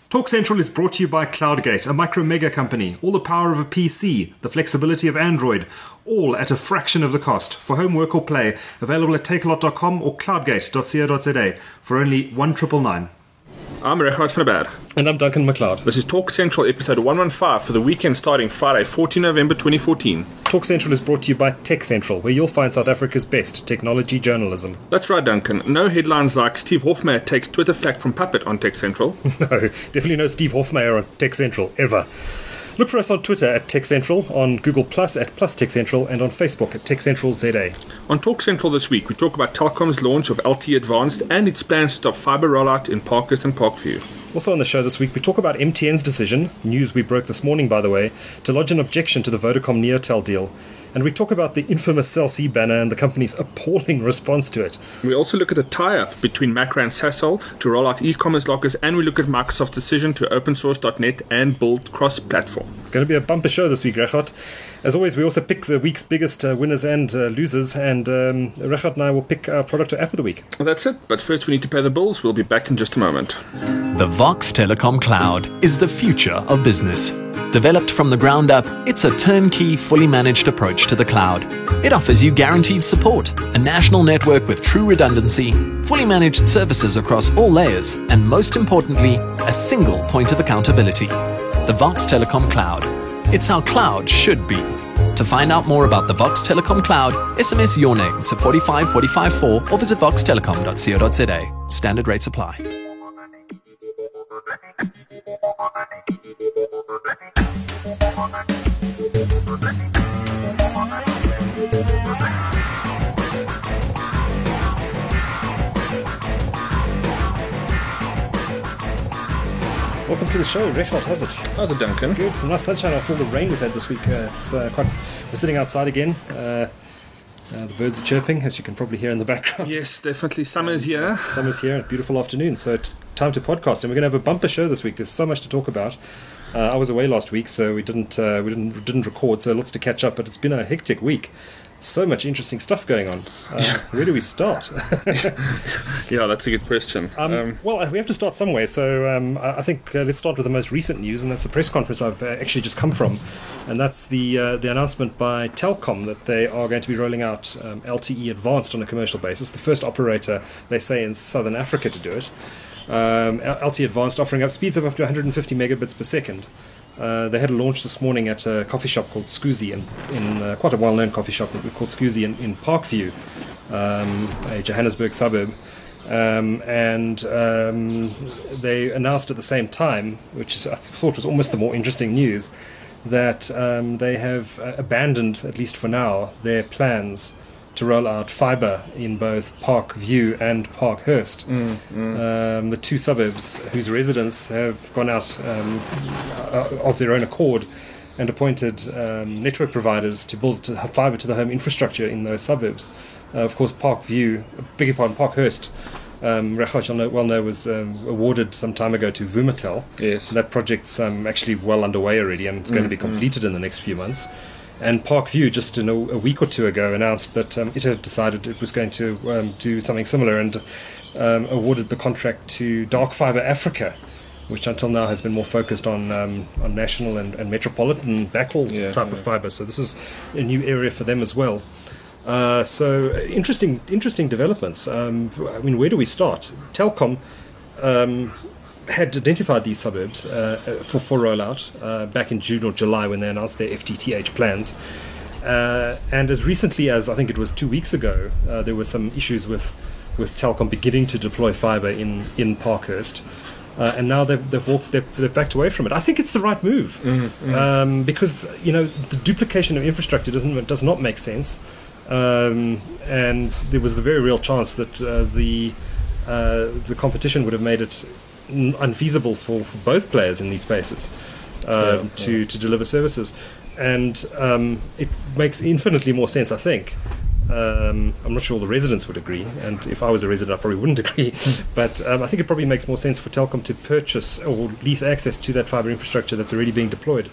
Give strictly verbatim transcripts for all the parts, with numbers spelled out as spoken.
Talk Central is brought to you by CloudGate, a micro-mega company. All the power of a P C, the flexibility of Android, all at a fraction of the cost. For home, work or play, available at takealot dot com or cloudgate dot co dot za for only one triple nine. I'm Regardt van der Berg. And I'm Duncan McLeod. This is Talk Central episode one fifteen for the weekend starting Friday, fourteenth November twenty fourteen. Talk Central is brought to you by Tech Central, where you'll find South Africa's best technology journalism. That's right, Duncan. No headlines like Steve Hofmeyr takes Twitter flack from Puppet on Tech Central. No, definitely no Steve Hofmeyr on Tech Central, ever. Look for us on Twitter at Tech Central, on Google Plus at Plus Tech Central, and on Facebook at Tech Central Z A. On Talk Central this week, we talk about Telkom's launch of L T E Advanced and its plans to stop fibre rollout in Parkhurst and Parkview. Also on the show this week, we talk about M T N's decision, news we broke this morning by the way, to lodge an objection to the Vodacom Neotel deal. And we talk about the infamous Cell C banner and the company's appalling response to it. We also look at a tie-up between Macra and Sasol to roll out e-commerce lockers, and we look at Microsoft's decision to open source dot net and build cross-platform. It's going to be a bumper show this week, Regardt. As always, we also pick the week's biggest uh, winners and uh, losers, and um, Regardt and I will pick our product or app of the week. That's it, but first we need to pay the bills. We'll be back in just a moment. The Vox Telecom Cloud is the future of business. Developed from the ground up, it's a turnkey, fully managed approach to the cloud. It offers you guaranteed support, a national network with true redundancy, fully managed services across all layers, and most importantly, a single point of accountability. The Vox Telecom Cloud. It's how cloud should be. To find out more about the Vox Telecom Cloud, S M S your name to four five four five four or visit vox telecom dot co dot za. Standard rates apply. Welcome to the show, Regardt. How's it? How's it, Duncan? Good. Some nice sunshine after all the rain we've had this week. Uh, it's uh, quite. We're sitting outside again. Uh, uh, the birds are chirping, as you can probably hear in the background. Yes, definitely. Summer's here. Summer's here. A beautiful afternoon. So it's time to podcast, and we're going to have a bumper show this week. There's so much to talk about. Uh, I was away last week, so we didn't uh, we didn't didn't record. So lots to catch up. But it's been a hectic week. So much interesting stuff going on. Uh, where do we start? Yeah, that's a good question. Um, um, well, we have to start somewhere. So um, I think uh, let's start with the most recent news, and that's the press conference I've uh, actually just come from. And that's the uh, the announcement by Telkom that they are going to be rolling out um, L T E Advanced on a commercial basis. The first operator, they say, in Southern Africa to do it. Um, L T E Advanced offering up speeds of up to one hundred fifty megabits per second. Uh, they had a launch this morning at a coffee shop called Skuzi, in, in uh, quite a well-known coffee shop called Skuzi in, in Parkview, um, a Johannesburg suburb. Um, and um, they announced at the same time, which I thought was almost the more interesting news, that um, they have uh, abandoned, at least for now, their plans to roll out fibre in both Parkview and Parkhurst, mm, mm. Um, the two suburbs whose residents have gone out um, of their own accord and appointed um, network providers to build fibre to the home infrastructure in those suburbs. Uh, of course, Parkview, beg your pardon, Parkhurst, um, Regardt, you'll know, well know, was um, awarded some time ago to Vumatel. Yes. That project's um, actually well underway already, and it's going mm, to be completed mm. in the next few months. And Parkview, just in a, a week or two ago, announced that um, it had decided it was going to um, do something similar and um, awarded the contract to Dark Fibre Africa, which until now has been more focused on um, on national and, and metropolitan backhaul yeah, type yeah. of fibre. So this is a new area for them as well. Uh, so interesting, interesting developments. Um, I mean, where do we start? Telkom Um, had identified these suburbs uh, for, for rollout uh, back in June or July when they announced their F T T H plans. Uh, and as recently as, I think it was two weeks ago, uh, there were some issues with, with Telkom beginning to deploy fibre in, in Parkhurst. Uh, and now they've they've, walked, they've they've backed away from it. I think it's the right move mm-hmm. um, because you know the duplication of infrastructure doesn't does not make sense, um, and there was the very real chance that uh, the uh, the competition would have made it unfeasible for, for both players in these spaces uh, yeah, to, yeah. to deliver services. And um, it makes infinitely more sense, I think. Um, I'm not sure all the residents would agree, and if I was a resident I probably wouldn't agree, but um, I think it probably makes more sense for Telkom to purchase or lease access to that fibre infrastructure that's already being deployed.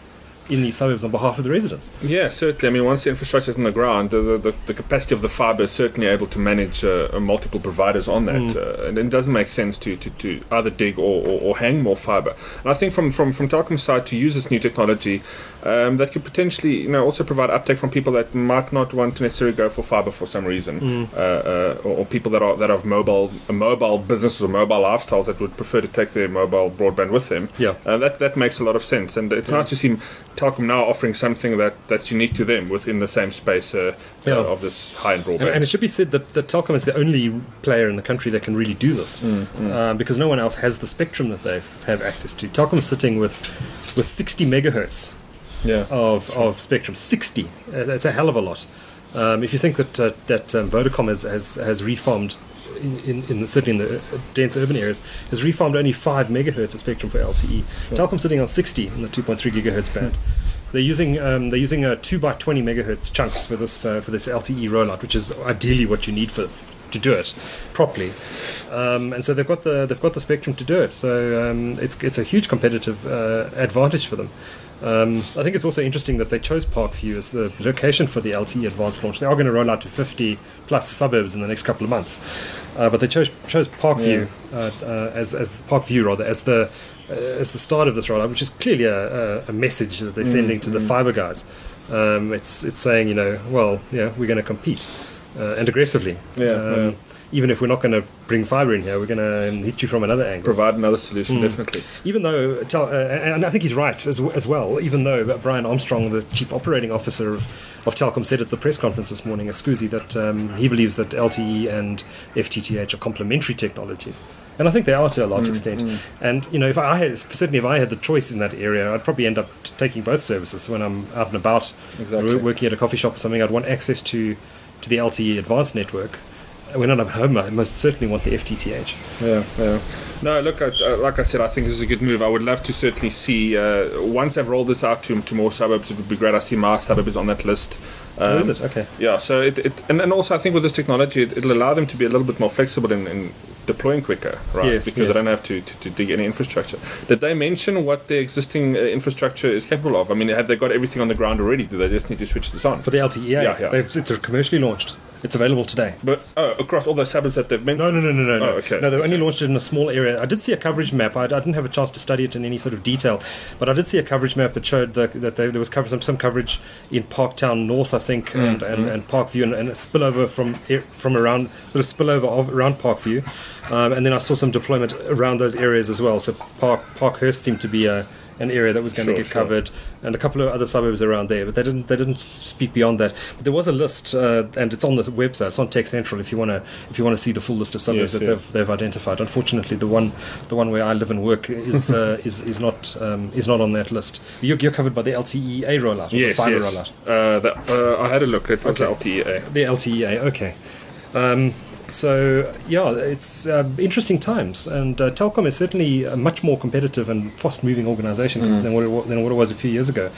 in these suburbs on behalf of the residents. Yeah, certainly. I mean, once the infrastructure is on the ground, the, the, the capacity of the fibre is certainly able to manage uh, multiple providers on that. Mm. Uh, and it doesn't make sense to, to, to either dig or, or, or hang more fibre. And I think from, from, from Telkom's side, to use this new technology, um, that could potentially, you know, also provide uptake from people that might not want to necessarily go for fibre for some reason, mm. uh, uh, or, or people that are that have mobile mobile businesses or mobile lifestyles that would prefer to take their mobile broadband with them. Yeah, uh, that that makes a lot of sense, and it's yeah. nice to see Telkom now offering something that, that's unique to them within the same space uh, yeah. uh, of this high-end broadband. And, and it should be said that, that Telkom is the only player in the country that can really do this, mm, mm. Uh, because no one else has the spectrum that they have access to. Telkom is sitting with with sixty megahertz yeah. of of spectrum. sixty. Uh, that's a hell of a lot. Um, if you think that uh, that um, Vodacom has has, has refarmed in, in, in the, certainly in the dense urban areas, has refarmed only five megahertz of spectrum for L T E. Sure. Telkom's sitting on sixty in the two point three gigahertz band. They're using um, they're using uh, two by twenty megahertz chunks for this uh, for this L T E rollout, which is ideally what you need for to do it properly. Um, and so they've got the they've got the spectrum to do it. So um, it's it's a huge competitive uh, advantage for them. Um, I think it's also interesting that they chose Parkview as the location for the L T E advanced launch. They are going to roll out to fifty plus suburbs in the next couple of months, uh, but they chose chose Parkview yeah. uh, uh, as as Parkview rather as the uh, as the start of this rollout, which is clearly a, a, a message that they're sending mm, to mm. the fibre guys. Um, it's it's saying, you know, well, yeah, we're going to compete uh, and aggressively. Yeah, um, yeah. Even if we're not going to bring fibre in here, we're going to hit you from another angle. Provide another solution, mm. definitely. Even though, uh, and I think he's right as, as well, even though Brian Armstrong, the Chief Operating Officer of, of Telkom, said at the press conference this morning, at Scusi, that um, he believes that L T E and F T T H are complementary technologies. And I think they are to a large mm, extent. Mm. And, you know, if I had, certainly if I had the choice in that area, I'd probably end up t- taking both services. When I'm out and about, exactly. working at a coffee shop or something, I'd want access to, to the L T E advanced network. When I'm home, I most certainly want the F T T H. Yeah, yeah. No, look, I, uh, like I said, I think this is a good move. I would love to certainly see, uh, once they've rolled this out to, to more suburbs, it would be great. I see my suburb is on that list. Um, oh, is it? Okay. Yeah, so it, it and, and also I think with this technology, it, it'll allow them to be a little bit more flexible in, in deploying quicker, right? Yes, because yes. they don't have to, to, to dig any infrastructure. Did they mention what their existing uh, infrastructure is capable of? I mean, have they got everything on the ground already? Do they just need to switch this on? For the L T E, yeah, yeah, yeah. They've, it's commercially launched. It's available today. But oh, across all the suburbs that they've mentioned? No, no, no, no, no. Oh, okay. No, they okay. only launched it in a small area. I did see a coverage map. I, I didn't have a chance to study it in any sort of detail, but I did see a coverage map that showed the, that they, there was coverage, some, some coverage in Parktown North, I think, mm, and, and, mm. and Parkview, and, and a spillover from from around, sort of spillover of, around Parkview. Um, and then I saw some deployment around those areas as well. So Park Parkhurst seemed to be a an area that was going sure, to get sure. covered, and a couple of other suburbs around there, but they didn't they didn't speak beyond that. But there was a list, uh, and it's on the website. It's on Tech Central if you want to if you want to see the full list of suburbs yes, that yes. they've, they've identified. Unfortunately, the one the one where I live and work is uh, is is not um, is not on that list. You're, you're covered by the L T E A rollout, or yes, the fibre yes. rollout. Uh, that, uh, I had a look. It was okay. the L T E A. The L T E A, okay. Um, So, yeah, it's uh, interesting times, and uh, Telkom is certainly a much more competitive and fast-moving organisation mm. than, what it was, than what it was a few years ago.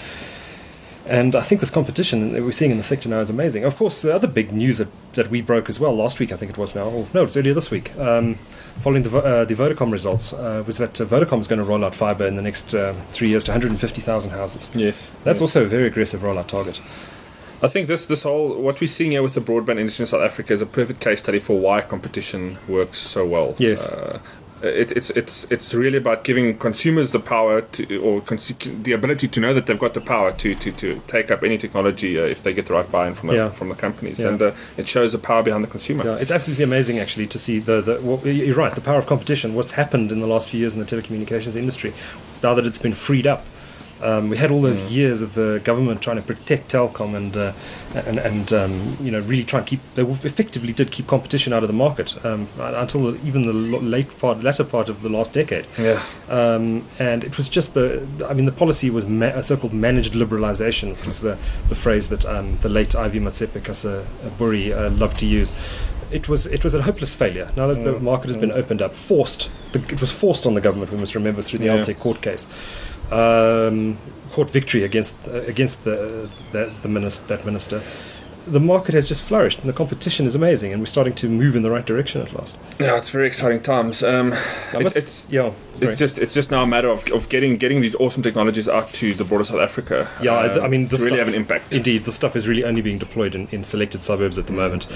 And I think this competition that we're seeing in the sector now is amazing. Of course, the other big news that, that we broke as well last week, I think it was now, or no, it was earlier this week, um, following the, uh, the Vodacom results, uh, was that uh, Vodacom is going to roll out fibre in the next uh, three years to one hundred fifty thousand houses. Yes. That's yes. also a very aggressive rollout target. I think this this whole what we're seeing here with the broadband industry in South Africa is a perfect case study for why competition works so well. Yes, uh, it, it's it's it's really about giving consumers the power to, or cons- the ability to know that they've got the power to to, to take up any technology uh, if they get the right buy-in from the yeah. from the companies, yeah. and uh, it shows the power behind the consumer. Yeah, it's absolutely amazing actually to see the, the well, you're right, the power of competition. What's happened in the last few years in the telecommunications industry, now that it's been freed up. Um, we had all those mm. years of the government trying to protect Telkom and uh, and, and um, you know really try and keep. They effectively did keep competition out of the market um, until even the late part, latter part of the last decade. Yeah. Um, and it was just the. I mean, the policy was ma- a so-called managed liberalisation, which was the the phrase that um, the late Ivy Matsepe-Cassaburi uh, loved to use. It was it was a hopeless failure. Now that mm. the market has been opened up, forced. The, it was forced on the government. We must remember through the yeah. Altec court case. Um, court victory against uh, against the, the the minister that minister, the market has just flourished and the competition is amazing and we're starting to move in the right direction at last. Yeah, it's very exciting times. Um, I it, must- it's yeah, sorry. it's just it's just now a matter of, of getting getting these awesome technologies out to the broader South Africa. Yeah, I- um, I mean, the to really stuff- have an impact. Indeed, the stuff is really only being deployed in, in selected suburbs at the moment.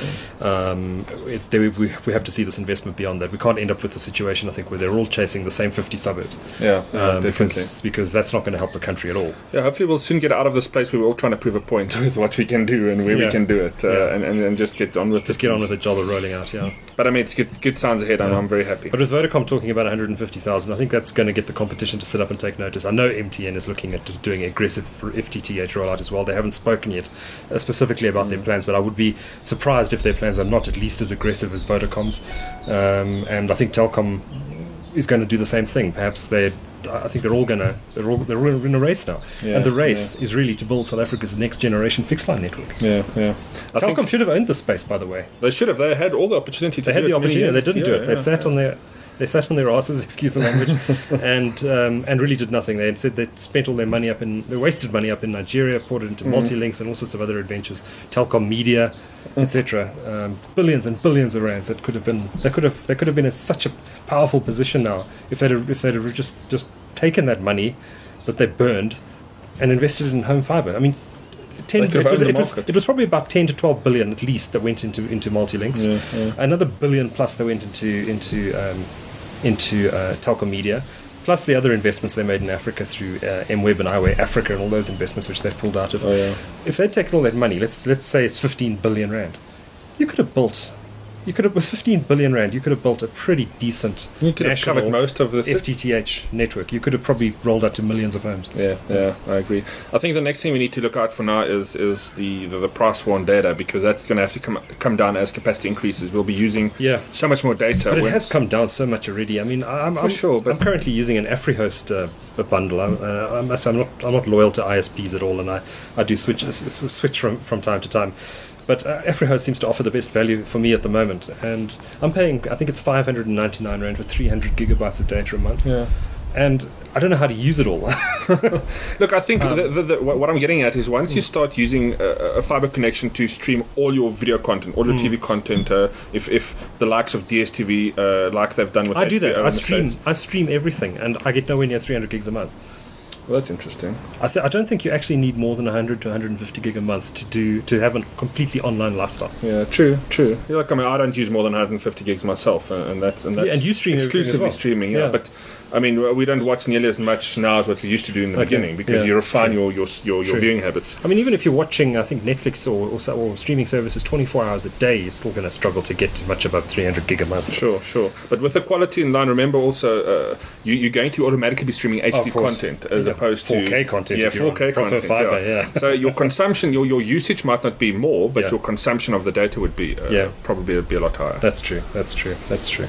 Um, it, they, we, we have to see this investment beyond that. We can't end up with a situation, I think, where they're all chasing the same fifty suburbs. Yeah, yeah um, definitely. because, because that's not going to help the country at all. Yeah, hopefully we'll soon get out of this place where we're all trying to prove a point with what we can do and where Yeah. we can do it, uh, Yeah. and, and, and just get on with Just it. get on with the job of rolling out, yeah. But I mean, it's good, good sounds ahead, and Yeah. I'm very happy. But with Vodacom talking about one hundred fifty thousand, I think that's going to get the competition to sit up and take notice. I know M T N is looking at doing aggressive for F T T H rollout as well. They haven't spoken yet uh, specifically about their plans, but I would be surprised if their plans are not at least as aggressive as Vodacom's. Um, and I think Telkom is going to do the same thing. Perhaps they, I think they're all going to, they're all they're all in a race now, Yeah, and the race is really to build South Africa's next generation fixed line network. yeah, yeah. I Telkom think should have owned this space, by the way. they should have. They had all the opportunity to They had do the it many opportunity. They years. didn't do Yeah, it. They yeah, sat yeah. on their they sat on their asses, excuse the language, and um, and really did nothing. They said they spent all their money up in they wasted money up in Nigeria, poured it into Mm-hmm. multi-links and all sorts of other adventures, Telkom Media, et cetera. Um, billions and billions of rands that could have been they could have they could have been in such a powerful position now if they'd have, if they'd have just just taken that money that they burned and invested it in home fibre. I mean. ten, They it, could have was, owned the it, was, market. it was probably about ten to twelve billion at least that went into into multi-links. Yeah, yeah. Another billion plus that went into into um, into uh, Telkom Media, plus the other investments they made in Africa through uh, MWeb and iWay Africa and all those investments which they pulled out of. Oh, yeah. If they'd taken all that money, let's let's say it's fifteen billion rand, you could have built. You could have, with fifteen billion rand, you could have built a pretty decent You could have national covered most of the F T T H network. You could have probably rolled out to millions of homes. Yeah, yeah, I agree. I think the next thing we need to look out for now is is the, the, the price war on data, because that's going to have to come come down as capacity increases. We'll be using Yeah. so much more data. But it when- has come down so much already. I mean, I'm, For I'm, sure, but- I'm currently using an AfriHost uh, a bundle. I'm, uh, I must say I'm not I'm not loyal to I S Ps at all, and I, I do switch s- s- switch from, from time to time. But uh, AfriHost seems to offer the best value for me at the moment, and I'm paying. I think it's five hundred ninety-nine rand for three hundred gigabytes of data a month, Yeah. and I don't know how to use it all. Look, I think Um, the, the, the, what what I'm getting at is once you start using a, a fiber connection to stream all your video content, all your Hmm. T V content, uh, if if the likes of D S T V, uh, like they've done with I do H B O that. in I the stream. States. I stream everything, and I get nowhere near three hundred gigs a month. Well, that's interesting. I, th- I don't think you actually need more than one hundred to one hundred fifty gig a month to do to have a completely online lifestyle. Yeah, true, true. Yeah, like I mean, I don't use more than one hundred fifty gigs myself, uh, and that's and that's Yeah, and you stream everything as exclusively well. streaming. Yeah. Yeah. But I mean, we don't watch nearly as much now as what we used to do in the Okay, beginning, because yeah, you refine true. your your your, your True. viewing habits. I mean, even if you're watching, I think Netflix or, or, so- or streaming services twenty-four hours a day, you're still going to struggle to get to much above three hundred gig a month. Sure, sure. But with the quality in line, remember also uh, you, you're going to automatically be streaming H D Of course. content as Yeah, opposed to four K content Yeah, if you're four K on proper content. fiber, yeah. yeah. So your consumption, your your usage might not be more, but Yeah. your consumption of the data would be uh, Yeah. probably be a lot higher. That's true. That's true. That's true.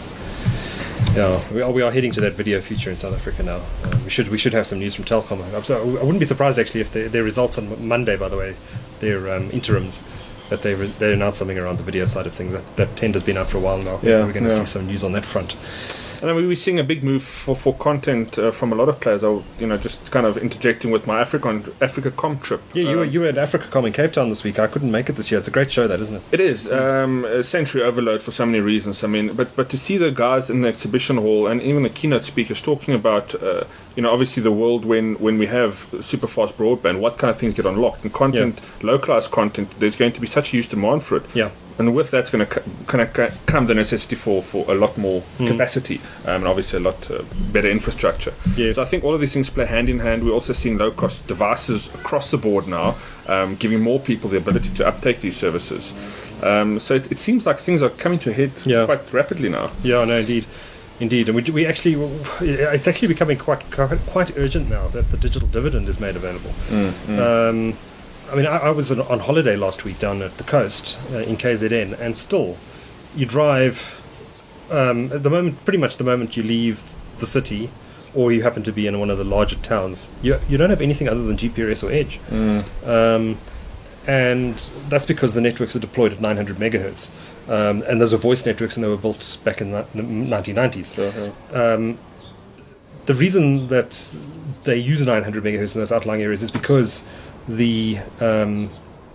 Yeah, we are, we are heading to that video feature in South Africa now. Uh, we should we should have some news from Telkom. I'm so, I wouldn't be surprised actually if their their results on Monday, by the way, their um, interims, that they re- they announced something around the video side of things. That that tender's been out for a while now. Yeah, we're going to yeah. see some news on that front. And I mean, we're seeing a big move for, for content uh, from a lot of players. I'll, you know, just kind of interjecting with my Africa Africa Com trip. Yeah, you were Um, you were at AfricaCom in Cape Town this week. I couldn't make it this year. It's a great show, that isn't it? It is um, a sensory overload for so many reasons. I mean, but but to see the guys in the exhibition hall and even the keynote speakers talking about, uh, you know, obviously the world when, when we have super fast broadband, what kind of things get unlocked and content, localized content. There's going to be such a huge demand for it. Yeah. And with that's going to kind of come the necessity for, for a lot more Hmm. capacity um, and obviously a lot uh, better infrastructure. Yes. So I think all of these things play hand in hand. We're also seeing low cost devices across the board now, um, giving more people the ability to uptake these services. Um, so it, it seems like things are coming to a head Yeah. quite rapidly now. Yeah, no, indeed, indeed, and we, we actually, it's actually becoming quite quite urgent now that the digital dividend is made available. Um, I mean, I, I was on, on holiday last week down at the coast uh, in K Z N, and still, you drive um, at the moment, pretty much the moment you leave the city, or you happen to be in one of the larger towns, you you don't have anything other than G P R S or Edge. Um, and that's because the networks are deployed at nine hundred megahertz. Um, and those are voice networks, and they were built back in the nineteen nineties. So, uh, Um, the reason that they use nine hundred megahertz in those outlying areas is because the um,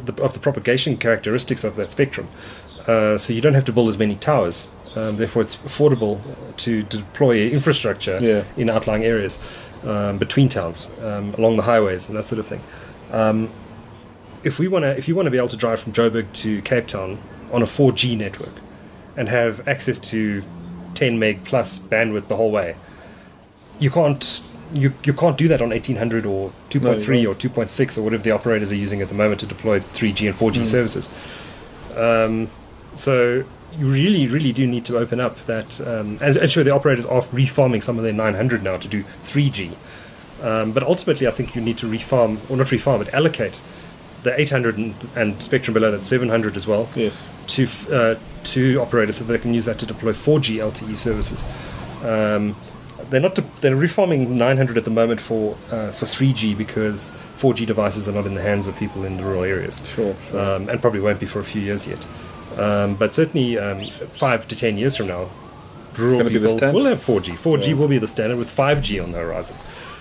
the, of the propagation characteristics of that spectrum. Uh, so you don't have to build as many towers. Um, therefore, it's affordable to deploy infrastructure yeah. in outlying areas um, between towns, um, along the highways and that sort of thing. Um, if we want to, if you want to be able to drive from Joburg to Cape Town on a four G network and have access to ten meg plus bandwidth the whole way, you can't. You you can't do that on eighteen hundred or two point three no, or two point six or whatever the operators are using at the moment to deploy three G and four G mm. services. Um, so you really, really do need to open up that. Um, and, and sure, the operators are refarming some of their nine hundred now to do three G. Um, but ultimately, I think you need to refarm, or not refarm, but allocate the eight hundred and, and spectrum below that, seven hundred as well, yes. to uh, to operators so they can use that to deploy four G L T E services. Um, they're not. De- they're refarming nine hundred at the moment for uh, for three G because four G devices are not in the hands of people in the rural areas. Sure, sure. Um, and probably won't be for a few years yet. Um, but certainly, um, five to ten years from now, rural people will have four G. four G yeah. will be the standard with five G on the horizon.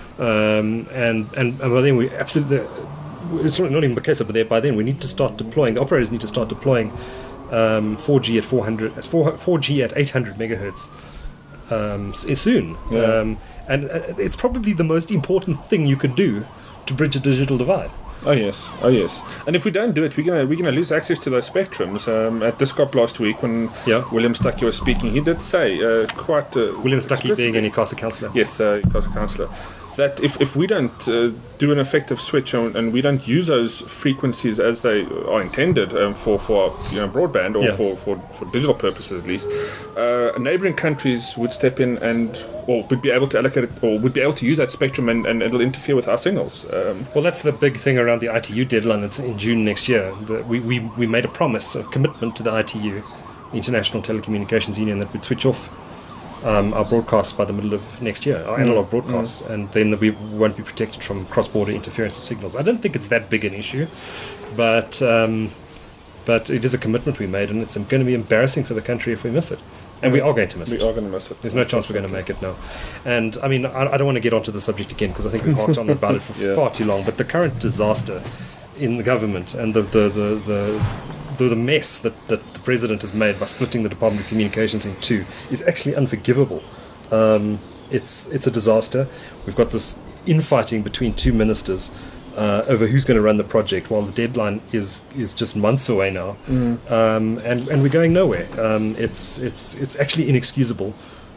Um, and, and and by then we absolutely, it's not even the case, but there by then we need to start deploying. The operators need to start deploying um, four G at four hundred, four G at eight hundred megahertz um, soon. Yeah. Um, and it's probably the most important thing you could do to bridge a digital divide. Oh yes, oh yes. And if we don't do it, we're gonna we're gonna lose access to those spectrums. Um, at Discop last week, when yeah. William Stuckey was speaking, he did say uh, quite uh, William Stuckey being an ICASA councillor. Yes, uh, ICASA councillor. That if, if we don't uh, do an effective switch on, and we don't use those frequencies as they are intended um, for, for you know broadband or yeah. for, for, for digital purposes at least, uh, neighbouring countries would step in and or would be able to allocate it or would be able to use that spectrum and, and it'll interfere with our signals. Um, well, that's the big thing around the I T U deadline that's in June next year. The, we, we, we made a promise, a commitment to the I T U, International Telecommunications Union, that we'd switch off Um, our broadcasts by the middle of next year, our analog mm. broadcasts, mm. and then we won't be protected from cross-border interference of signals. I don't think it's that big an issue, but um, but it is a commitment we made, and it's going to be embarrassing for the country if we miss it. And yeah. we are going to miss we it. We are going to miss it. There's no chance we're going to make it now. And I mean, I, I don't want to get onto the subject again because I think we've harked on about it for yeah. far too long. But the current disaster in the government and the the the, the The, the mess that, that the president has made by splitting the Department of Communications in two is actually unforgivable. Um, it's it's a disaster. We've got this infighting between two ministers uh, over who's going to run the project, while the deadline is is just months away now, mm. um, and and we're going nowhere. Um, it's it's it's actually inexcusable.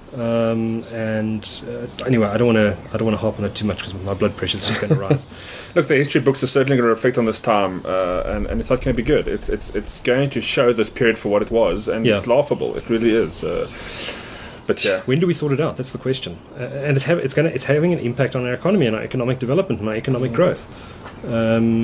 Um, and uh, anyway, I don't want to I don't want to harp on it too much because my blood pressure is just going to rise. Look, the history books are certainly going to reflect on this time, uh, and, and it's not going to be good. It's it's it's going to show this period for what it was, and yeah. it's laughable. It really is. Uh, but yeah, when do we sort it out? That's the question. Uh, and it's ha- it's going it's having an impact on our economy and our economic development and our economic mm. growth. Um,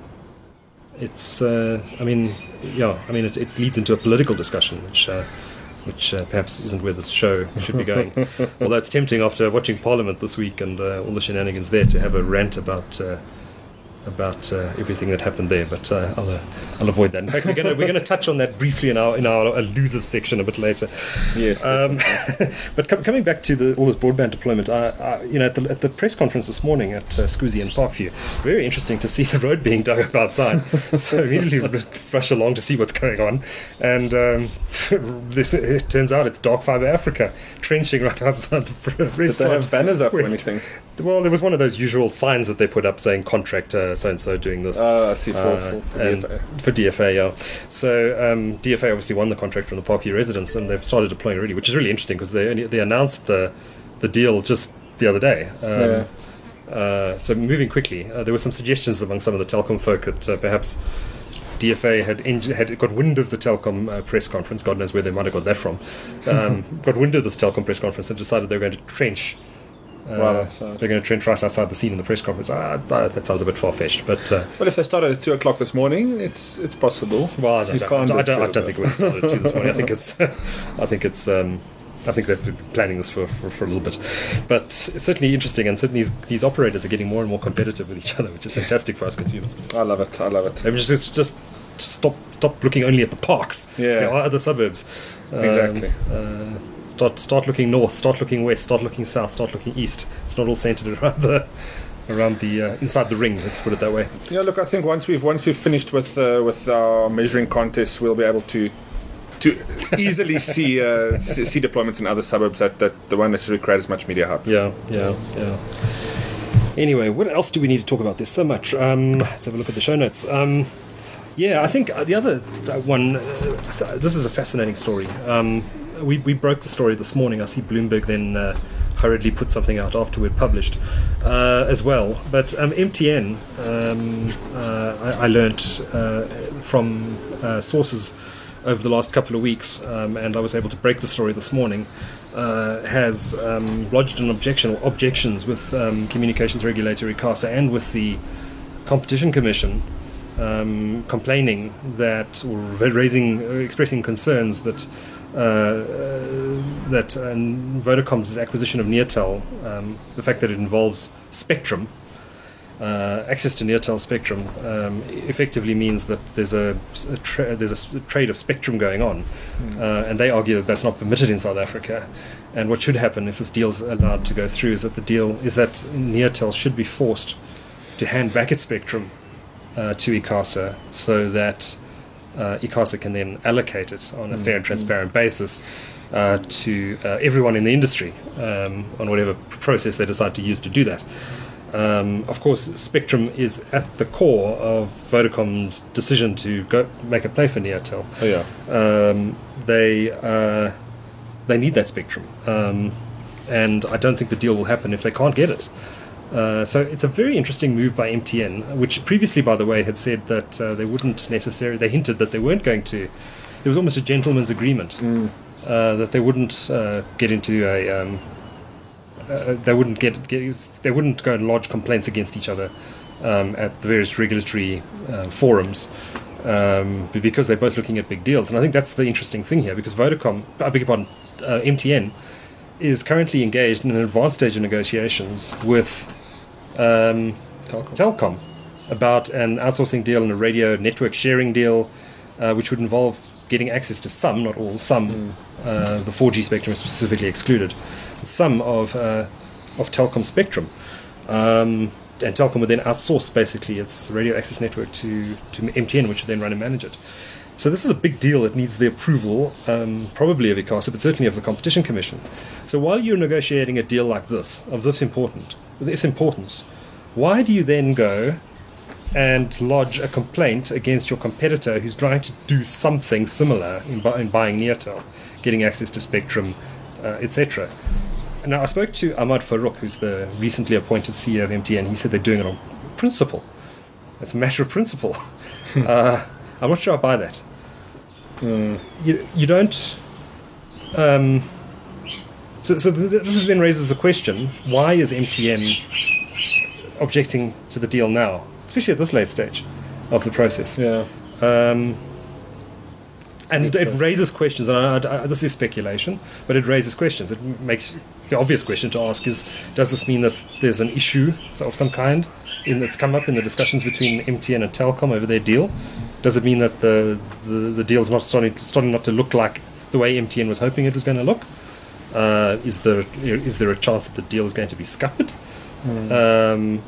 it's uh, I mean, yeah, I mean it, it leads into a political discussion, which. Uh, which uh, perhaps isn't where this show should be going. Although it's tempting after watching Parliament this week and uh, all the shenanigans there to have a rant about uh, about uh, everything that happened there, but uh, I'll, uh, I'll avoid that. In fact, we're going we're going to touch on that briefly in our in our uh, losers section a bit later. Yes. Um, but com- coming back to the, all this broadband deployment, I, I, you know, at the, at the press conference this morning at uh, Scusi and Parkview, very interesting to see the road being dug up outside. So immediately rush along to see what's going on, and um, it turns out it's Dark Fibre Africa trenching right outside the press. Did they have banners up or anything? Well, there was one of those usual signs that they put up saying contractor so and so doing this. Oh, I see. For, uh, for, for D F A. For D F A, yeah. So um, D F A obviously won the contract from the Parkview residents, and they've started deploying already, which is really interesting because they only, they announced the the deal just the other day. Um, yeah. uh, so moving quickly, uh, there were some suggestions among some of the Telkom folk that uh, perhaps D F A had en- had got wind of the Telkom uh, press conference. God knows where they might have got that from. Um, got wind of this Telkom press conference and decided they were going to trench. Uh, wow, they're going to trench right outside the scene in the press conference. Uh, that sounds a bit far-fetched, but uh, well, if they started at two o'clock this morning, it's it's possible. Well, I don't, I don't, I don't, I don't think it would have started at two this morning. I think it's, I think it's, um, I think they've been planning this for, for, for a little bit, but it's certainly interesting, and certainly these, these operators are getting more and more competitive with each other, which is fantastic for us consumers. I love it. I love it. They just just stop stop looking only at the parks. Yeah, there are other suburbs. Um, exactly. Uh, Start start looking north, start looking west, start looking south, start looking east. It's not all centered around the around the uh, inside the ring. Let's put it that way. Yeah, look, I think once we've once we've finished with uh, with our measuring contests, we'll be able to to easily see uh, see deployments in other suburbs that, that won't necessarily create as much media hype. Yeah, yeah, yeah. Anyway, what else do we need to talk about? There's so much. Um, let's have a look at the show notes. Um, yeah, I think the other one. Uh, this is a fascinating story. Um, we we broke the story this morning. I see Bloomberg then. Uh, hurriedly put something out after we'd published uh, as well. But um, M T N, um, uh, I, I learnt uh, from uh, sources over the last couple of weeks, um, and I was able to break the story this morning, uh, has um, lodged an objection or objections with um, communications regulator ICASA and with the Competition Commission, um, complaining that, or raising, expressing concerns that Uh, uh, that um, Vodacom's acquisition of Neotel, um, the fact that it involves spectrum, uh, access to Neotel spectrum, um, effectively means that there's a, a tra- there's a, s- a trade of spectrum going on, mm. uh, and they argue that that's not permitted in South Africa. And what should happen if this deal's allowed to go through is that the deal is that Neotel should be forced to hand back its spectrum uh, to ICASA, so that Uh, ICASA can then allocate it on a mm, fair and transparent mm. basis uh, to uh, everyone in the industry um, on whatever process they decide to use to do that. Um, of course, spectrum is at the core of Vodacom's decision to go make a play for Neotel. Oh, yeah. Um, they uh, they need that spectrum, um, and I don't think the deal will happen if they can't get it. Uh, so it's a very interesting move by M T N, which previously, by the way, had said that uh, they wouldn't necessarily, they hinted that they weren't going to, there was almost a gentleman's agreement, mm. uh, that they wouldn't uh, get into a, um, uh, they wouldn't get, get, they wouldn't go and lodge complaints against each other um, at the various regulatory uh, forums, um, because they're both looking at big deals. And I think that's the interesting thing here, because Vodacom, I beg your pardon, uh, M T N is currently engaged in an advanced stage of negotiations with Um, Telkom. Telkom about an outsourcing deal and a radio network sharing deal, uh, which would involve getting access to some, not all, some, mm. uh, the four G spectrum is specifically excluded, some of uh, of Telkom spectrum. Um, and Telkom would then outsource basically its radio access network to, to M T N, which would then run and manage it. So this is a big deal that needs the approval, um, probably of ICASA, but certainly of the Competition Commission. So while you're negotiating a deal like this, of this important, this importance, why do you then go and lodge a complaint against your competitor who's trying to do something similar in, bu- in buying Neotel, getting access to spectrum, uh, et cetera? Now, I spoke to Ahmad Farouk, who's the recently appointed C E O of M T N. He said they're doing it on principle. It's a matter of principle. uh, I'm not sure I buy that. Mm. You, you don't... Um, so so th- this then raises the question, why is M T N objecting to the deal now, especially at this late stage of the process? Yeah. Um, and it raises questions, and I, I, this is speculation, but it raises questions. It makes the obvious question to ask is, does this mean that there's an issue of some kind in, that's come up in the discussions between M T N and Telkom over their deal? Does it mean that the, the, the deal's not starting, starting not to look like the way M T N was hoping it was going to look? Uh, is there is there a chance that the deal is going to be scuppered? Mm. Um,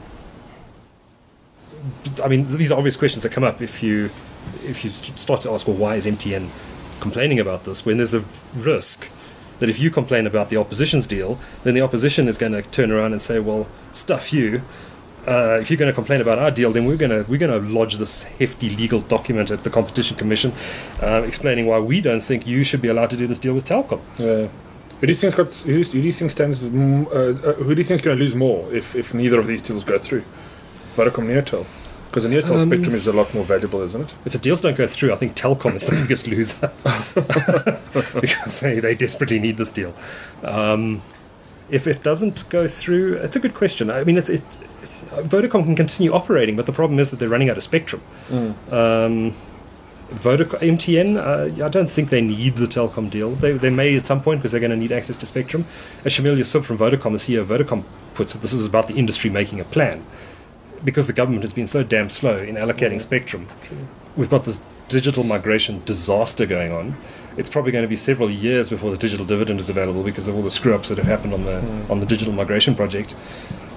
I mean, these are obvious questions that come up if you if you start to ask, well, why is M T N complaining about this? When there's a risk that if you complain about the opposition's deal, then the opposition is going to turn around and say, well, stuff you. Uh, if you're going to complain about our deal, then we're going to we're going to lodge this hefty legal document at the Competition Commission, uh, explaining why we don't think you should be allowed to do this deal with Telkom. Yeah. Who do you think's got? Who, who do you think stands? Uh, uh, who do you think's going to lose more if, if neither of these deals go through? Vodacom, Neotel, because the Neotel um, spectrum is a lot more valuable, isn't it? If the deals don't go through, I think Telkom is the biggest loser because they, they desperately need this deal. Um, if it doesn't go through, it's a good question. I mean, it's, it, it's Vodacom can continue operating, but the problem is that they're running out of spectrum. Mm. Um, Vodacom, M T N, uh, I don't think they need the Telkom deal. They they may at some point because they're going to need access to spectrum. As Shamil Yusuf from Vodacom, the C E O of Vodacom, puts it, this is about the industry making a plan. Because the government has been so damn slow in allocating yeah. spectrum, we've got this digital migration disaster going on. It's probably going to be several years before the digital dividend is available because of all the screw-ups that have happened on the mm. on the digital migration project.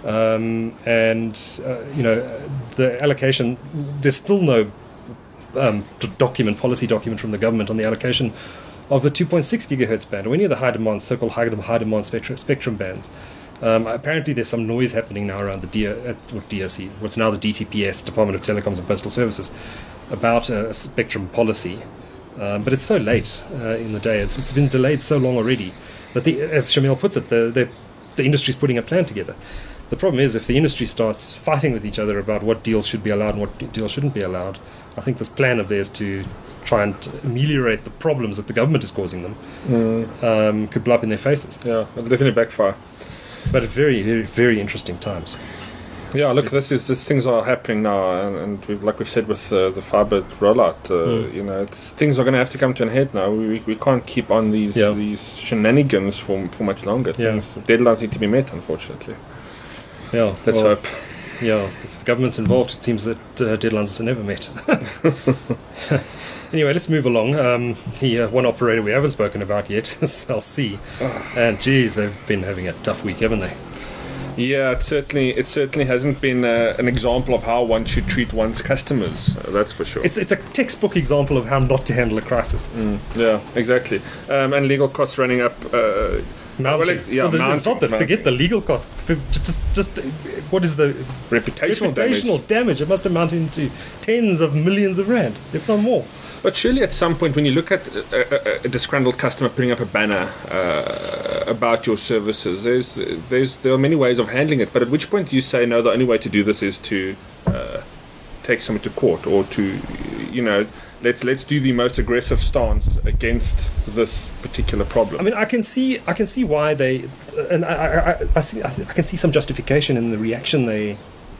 Um, and, uh, you know, the allocation, there's still no um, d- document, policy document from the government on the allocation of the two point six gigahertz band, or any of the high demand, so-called high, high demand spectrum, spectrum bands. Um, apparently, there's some noise happening now around the D- uh, D O C, what's now the D T P S, Department of Telecoms and Postal Services, about a spectrum policy. Um, but it's so late uh, in the day; it's, it's been delayed so long already that, the, as Shamil puts it, the, the the industry's putting a plan together. The problem is, if the industry starts fighting with each other about what deals should be allowed and what deals shouldn't be allowed, I think this plan of theirs to try and ameliorate the problems that the government is causing them mm. um, could blow up in their faces. Yeah, it'll definitely backfire. But at very, very, very interesting times. Yeah, look, this is this things are happening now, and, and we've, like we've said with uh, the fibre rollout, uh, mm. you know, it's, things are going to have to come to an head now. We we can't keep on these yeah. these shenanigans for for much longer. Things, yeah. Deadlines need to be met, unfortunately. Yeah, let's well, hope. Yeah, if the government's involved, it seems that uh, deadlines are never met. Anyway, let's move along. Um, the uh, one operator we haven't spoken about yet is Cell C, and geez, they've been having a tough week, haven't they? Yeah, it certainly it certainly hasn't been uh, an example of how one should treat one's customers. Uh, that's for sure. It's it's a textbook example of how not to handle a crisis. Mm, yeah, exactly. Um, and legal costs running up. Uh, Mounting. Well, yeah, well, mounting, it's not that. mounting. Forget the legal costs. Just, just what is the reputational, reputational damage? damage? It must amount into tens of millions of rand, if not more. But surely at some point when you look at a, a, a disgruntled customer putting up a banner uh, about your services, there's, there's, there are many ways of handling it. But at which point do you say, no, the only way to do this is to uh, take someone to court, or to, you know, let's let's do the most aggressive stance against this particular problem? I mean, I can see I can see why they, and I I, I, I, see, I can see some justification in the reaction they.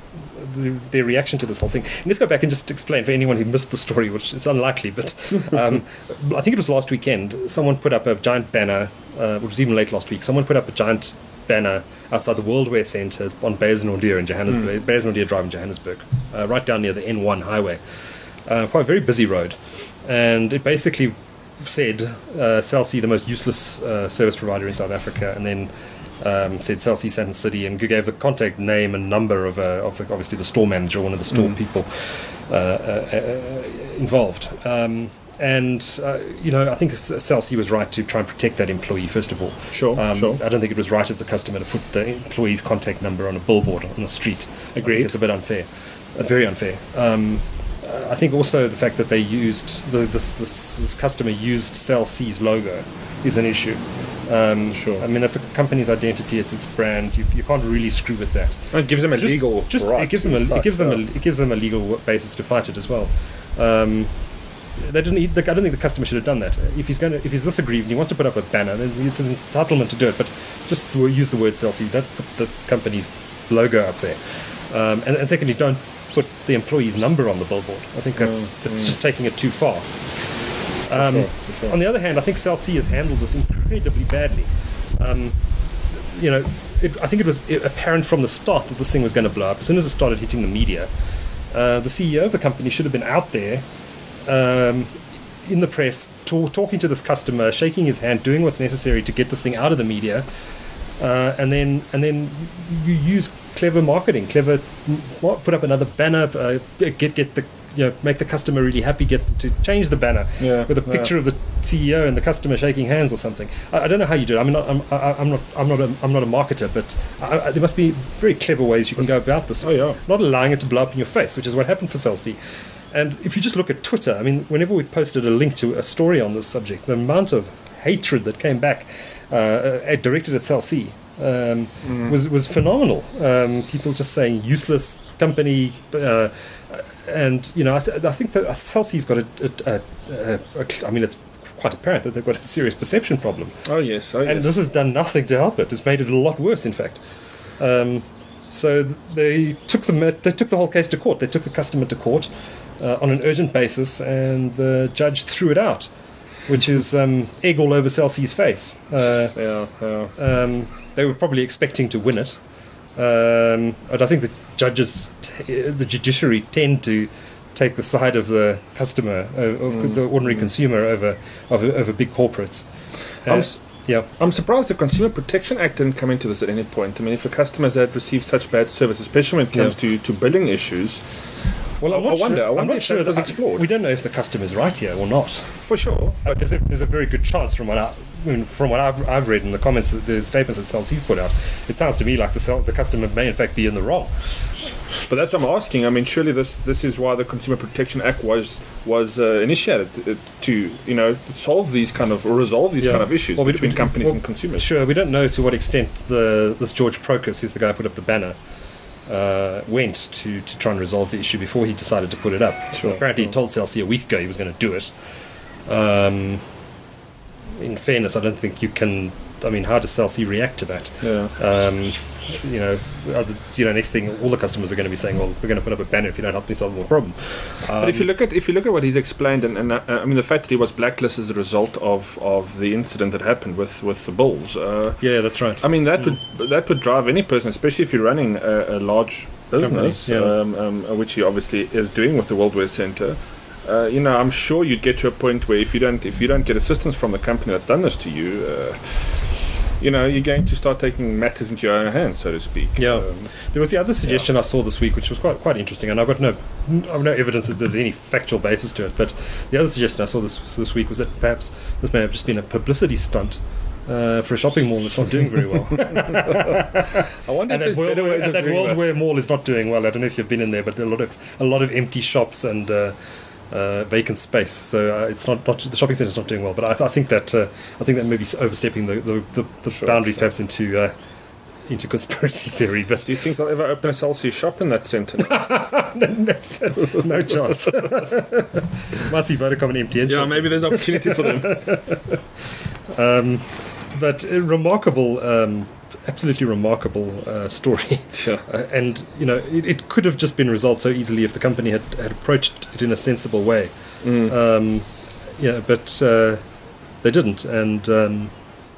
Their reaction to this whole thing. And let's go back and just explain for anyone who missed the story, which is unlikely, but um, I think it was last weekend, someone put up a giant banner, uh, which was even late last week, someone put up a giant banner outside the World Wear Centre on Beyersnordere in Johannesburg, mm. Beyersnordere Drive in Johannesburg, uh, right down near the N one highway. Uh, quite a very busy road. And it basically said, uh, Cell C, the most useless uh, service provider in South Africa, and then Um, said Cell C Sandton City, and gave the contact name and number of, uh, of the, obviously the store manager, one of the store mm. people uh, uh, uh, involved. Um, and, uh, you know, I think Cell C was right to try and protect that employee, first of all. Sure, um, sure. I don't think it was right of the customer to put the employee's contact number on a billboard on the street. Agreed. I think it's a bit unfair, uh, very unfair. Um, I think also the fact that they used, the, this, this, this customer used Cell C's logo is an issue. Um, sure. I mean, it's a company's identity; it's its brand. You, you can't really screw with that. It gives them a just, legal. Just right it gives them a fight, it gives them yeah. a it gives them a legal basis to fight it as well. Um, they didn't. I don't think the customer should have done that. If he's going to, if he's this aggrieved and he wants to put up a banner, then it's his entitlement to do it. But just use the word Cell C. Don't put the company's logo up there. Um, and, and secondly, don't put the employee's number on the billboard. I think that's mm, that's mm. just taking it too far. Um, for sure, for sure. On the other hand, I think Cell C has handled this incredibly badly. Um, you know, it, I think it was apparent from the start that this thing was going to blow up. As soon as it started hitting the media, uh, the C E O of the company should have been out there um, in the press, to- talking to this customer, shaking his hand, doing what's necessary to get this thing out of the media, uh, and then and then you use clever marketing, clever what, put up another banner, uh, get get the. You know, make the customer really happy. Get them to change the banner yeah, with a picture yeah. of the C E O and the customer shaking hands or something. I, I don't know how you do it. I mean, I'm, I, I'm not, I'm not, a, I'm not a marketer, but I, I, there must be very clever ways you can go about this. Oh yeah, not allowing it to blow up in your face, which is what happened for Cell C. And if you just look at Twitter, I mean, whenever we posted a link to a story on this subject, the amount of hatred that came back uh, directed at Cell C um, mm. was was phenomenal. Um, people just saying useless company. Uh, And you know, I, th- I think that Cell C's got a, a, a, a, a. I mean, it's quite apparent that they've got a serious perception problem. Oh yes, oh yes. And this has done nothing to help it. It's made it a lot worse, in fact. Um, so th- they took the they took the whole case to court. They took the customer to court uh, on an urgent basis, and the judge threw it out, which is um, egg all over Cell C's face. Uh, yeah, yeah. Um, they were probably expecting to win it. Um, but I think the judges, t- the judiciary, tend to take the side of the customer, uh, of mm. the ordinary mm. consumer, over over, over big corporates. Uh, I'm, s- Yeah. I'm surprised the Consumer Protection Act didn't come into this at any point. I mean, if the customers had received such bad service, especially when it comes Yeah. to, to billing issues, Well, I'm I not wonder- sure, I I'm wonder not if sure that was I- explored. We don't know if the customer's right here or not. for sure. But there's a, there's a very good chance from what I, I mean, from what I've, I've read in the comments, the statements that Cell C's put out, it sounds to me like the cell, the customer may in fact be in the wrong. But that's what I'm asking. I mean, surely this this is why the Consumer Protection Act was was uh, initiated uh, to you know solve these kind of or resolve these Yeah. kind of issues Well, we- between we- companies well, and consumers. Sure, we don't know to what extent the this George Procus, who's the guy who put up the banner, uh, went to, to try and resolve the issue before he decided to put it up. Sure, Apparently, sure. he told Cell C a week ago he was going to do it. Um, in fairness, I don't think you can. I mean, how does Cell C react to that? Yeah. Um, you know, other, you know, next thing, all the customers are going to be saying, "Well, we're going to put up a banner if you don't help me solve the problem." Um, But if you look at if you look at what he's explained, and, and uh, I mean the fact that he was blacklisted as a result of, of the incident that happened with, with the Bulls, uh, yeah, that's right. I mean that would that would drive any person, especially if you're running a, a large business, Company, yeah. um, um, which he obviously is doing with the World Wear Centre. Uh, you know, I'm sure you'd get to a point where if you don't if you don't get assistance from the company that's done this to you. Uh, You know, you're going to start taking matters into your own hands, so to speak. Yeah. Um, There was the other suggestion I saw this week, which was quite quite interesting, and I've got no I've no evidence that there's any factual basis to it. But the other suggestion I saw this this week was that perhaps this may have just been a publicity stunt uh, for a shopping mall that's not doing very well. I wonder and if that there's World, better ways and of that doing World that. Wear Mall is not doing well. I don't know if you've been in there, but a lot of a lot of empty shops and uh, uh, vacant space. So uh, it's not, not the shopping centre is not doing well. But I, th- I think that uh, I think that may be overstepping the the, the, the Sure, boundaries sure. perhaps into. Uh, into conspiracy theory, but Do you think they'll ever open a Cell C shop in that centre? That's, no chance. Must see Vodacom and M T N. Yeah, shops. maybe there's opportunity for them. Um, but a remarkable, um, absolutely remarkable uh, story. Sure. Uh, and you know, it, it could have just been resolved so easily if the company had, had approached it in a sensible way. Mm. Um, yeah, but uh, they didn't, and um,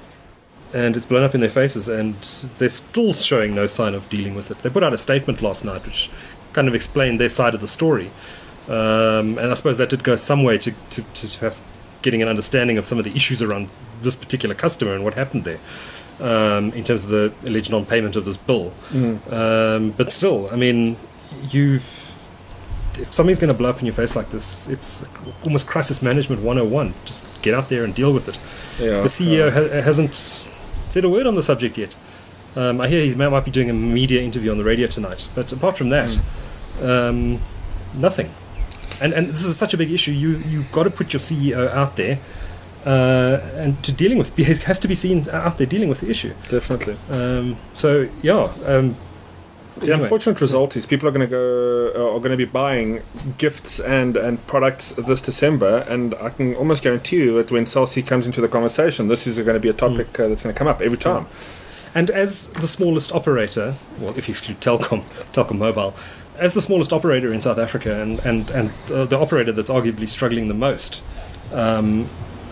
and it's blown up in their faces, and they're still showing no sign of dealing with it. They put out a statement last night, which kind of explained their side of the story, um, and I suppose that did go some way to to, to perhaps getting an understanding of some of the issues around this particular customer and what happened there. Um, in terms of the alleged non-payment of this bill, Mm. um, but still, I mean, you if something's going to blow up in your face like this, it's almost crisis management one oh one. Just get out there and deal with it. Yeah, The C E O yeah. ha- hasn't said a word on the subject yet. Um, I hear he might be doing a media interview on the radio tonight, but apart from that, um, nothing. And and this is such a big issue. You you've got to put your C E O out there, uh, and to dealing with. He has to be seen out there dealing with the issue. Definitely. Um, so yeah. Um, The anyway. unfortunate result is people are going to go uh, are going to be buying gifts and, and products this December, and I can almost guarantee you that when Cell C comes into the conversation, this is going to be a topic uh, that's going to come up every time. And as the smallest operator, well, if you exclude Telkom, Telkom Mobile, as the smallest operator in South Africa, and and and uh, the operator that's arguably struggling the most, um,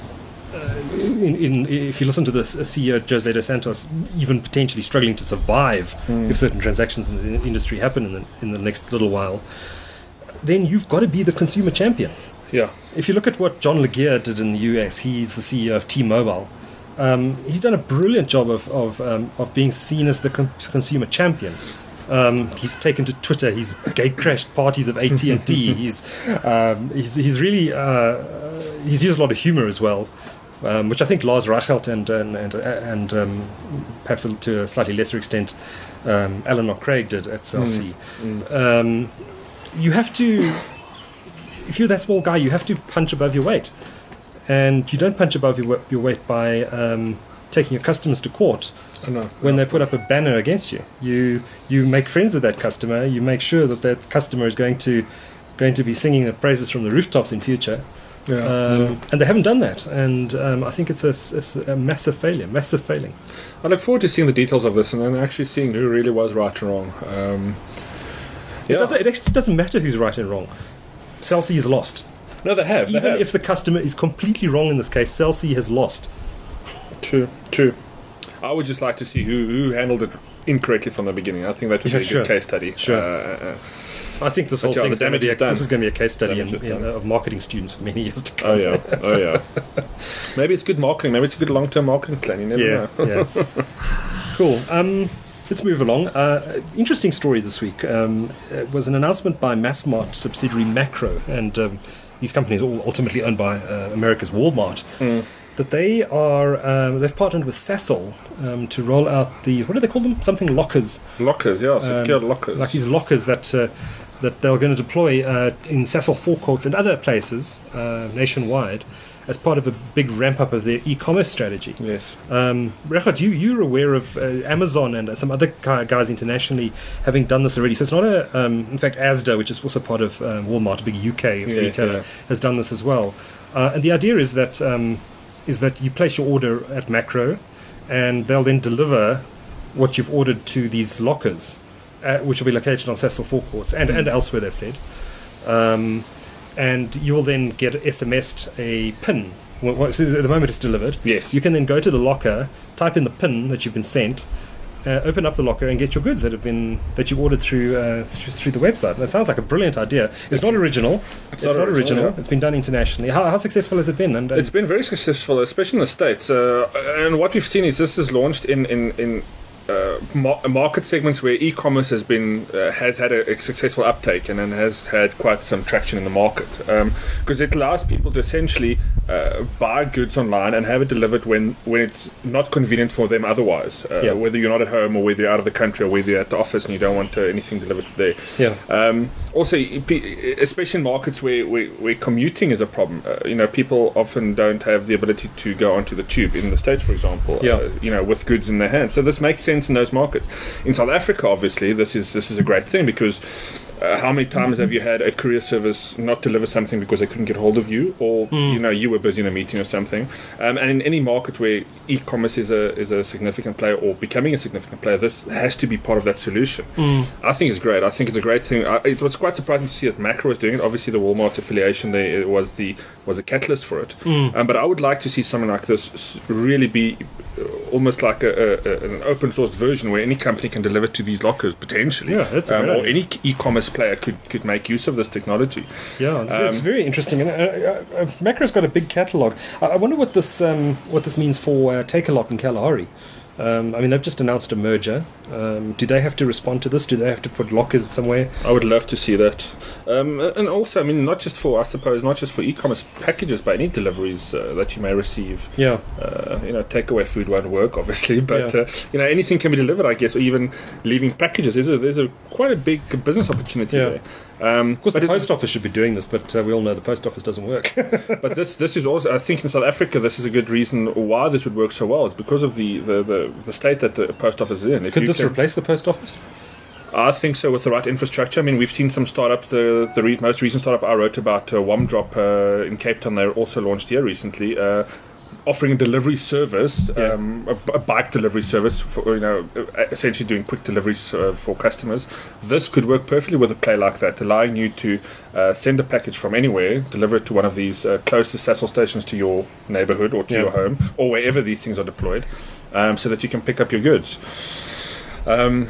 uh, in, in if you listen to the C E O Jose dos Santos, even potentially struggling to survive Mm. if certain transactions in the industry happen in the in the next little while, then you've got to be the consumer champion. Yeah. If you look at what John Laguerre did in the U S, he's the C E O of T-Mobile. Um, he's done a brilliant job of of, um, of being seen as the con- consumer champion. Um, he's taken to Twitter. He's gate crashed parties of A T and T. he's, um, he's he's really uh, he's used a lot of humor as well, um, which I think Lars Reichelt and and and, and um, perhaps to a slightly lesser extent um, Alan Craig did at Cell C. Mm. Um, you have to, if you're that small guy, you have to punch above your weight. And you don't punch above your, your weight by um, taking your customers to court I know. when they put up a banner against you. You you make friends with that customer. You make sure that that customer is going to going to be singing the praises from the rooftops in future. Yeah. Um, yeah. And they haven't done that. And um, I think it's a, it's a massive failure, massive failing. I look forward to seeing the details of this and then actually seeing who really was right and wrong. Um, It, yeah. doesn't, it actually doesn't matter who's right and wrong. Cell C is lost. No, they have. They Even have. if the customer is completely wrong in this case, Cell C has lost. True, true. I would just like to see who, who handled it incorrectly from the beginning. I think that would Yeah, be a sure. good case study. Sure. Uh, uh, I think this But whole yeah, thing the is going to damage be a, is done. this is going to be a case study in, Damage is in, done. uh, of marketing students for many years to come. oh yeah, oh yeah. Maybe it's good marketing. Maybe it's a good long-term marketing plan. You never Yeah, know. yeah. Cool. Um, let's move along. Uh, interesting story this week. Um, it was an announcement by Massmart subsidiary Macro, and um, these companies are all ultimately owned by uh, America's Walmart. Mm. That they are um, they've partnered with Sasol um, to roll out the, what do they call them? Something lockers, Lockers, yeah, secured Um, lockers. like these lockers that uh, that they're going to deploy uh, in Sasol forecourts and other places uh, nationwide as part of a big ramp up of their e-commerce strategy. Yes. Um, Regardt, you, you're aware of uh, Amazon and some other guy- guys internationally having done this already. So it's not a, um, in fact, Asda, which is also part of um, Walmart, a big U K Yeah, retailer, yeah. has done this as well. Uh, and the idea is that um, is that you place your order at Macro, and they'll then deliver what you've ordered to these lockers, uh, which will be located on Sasol forecourts and, and elsewhere, they've said. Um, and you'll then get S M S'd a PIN. Well, well, so at the moment it's delivered. Yes. You can then go to the locker, type in the PIN that you've been sent, uh, open up the locker, and get your goods that have been that you ordered through uh, through, through the website. And that sounds like a brilliant idea. It's, not original. It's, not not original, original. yeah. It's been done internationally. How, how successful has it been? And, and It's been very successful, especially in the States. Uh, and what we've seen is this is launched in in, in uh, mar- market segments where e-commerce has been uh, has had a, a successful uptake and, and has had quite some traction in the market, because it allows people to essentially uh, buy goods online and have it delivered when, when it's not convenient for them otherwise. Uh, Yeah. Whether you're not at home or whether you're out of the country or whether you're at the office and you don't want uh, anything delivered there. yeah, Um, also, e- pe- especially in markets where, where, where commuting is a problem, uh, you know, people often don't have the ability to go onto the tube in the States, for example, Yeah. uh, you know, with goods in their hands. So this makes sense in those markets. In South Africa, obviously, this is this is a great thing because uh, how many times have you had a courier service not deliver something because they couldn't get hold of you, or you know, you were busy in a meeting or something? Um, and in any market where e-commerce is a is a significant player or becoming a significant player, this has to be part of that solution. I think it's great. I think it's a great thing. I, it was quite surprising to see that Macro was doing it. Obviously, the Walmart affiliation there it was the was a catalyst for it. Um, but I would like to see something like this s- really be uh, almost like a, a, a, an open source version where any company can deliver to these lockers potentially. Yeah, that's a um, great or idea. any e-commerce player could, could make use of this technology. yeah. It's, it's Um, very interesting. And uh, uh, uh, Macro's got a big catalog. I, I wonder what this um, what this means for uh, Takealot and Kalahari. Um, I mean, they've just announced a merger. Um, do they have to respond to this? Do they have to put lockers somewhere? I would love to see that. Um, and also, I mean, not just for, I suppose, not just for e-commerce packages, but any deliveries uh, that you may receive. Yeah. Uh, you know, takeaway food won't work, obviously, but Yeah. uh, you know, anything can be delivered, I guess, or even leaving packages. There's a there's a quite a big business opportunity Yeah. there. Um, Of course, but the it- post office should be doing this, but uh, we all know the post office doesn't work. but this this is also, I think, in South Africa, this is a good reason why this would work so well. It's because of the the, the, the state that the post office is in. If Could you this can- replace the post office? I think so, with the right infrastructure. I mean, we've seen some startups. The the re- most recent startup I wrote about, uh, Womdrop uh, in Cape Town, they also launched here recently, uh, offering a delivery service, Yeah. um, a, a bike delivery service, for, you know, essentially doing quick deliveries uh, for customers. This could work perfectly with a play like that, allowing you to uh, send a package from anywhere, deliver it to one of these uh, closest Sasol stations to your neighborhood or to Yeah. your home, or wherever these things are deployed, um, so that you can pick up your goods. Um,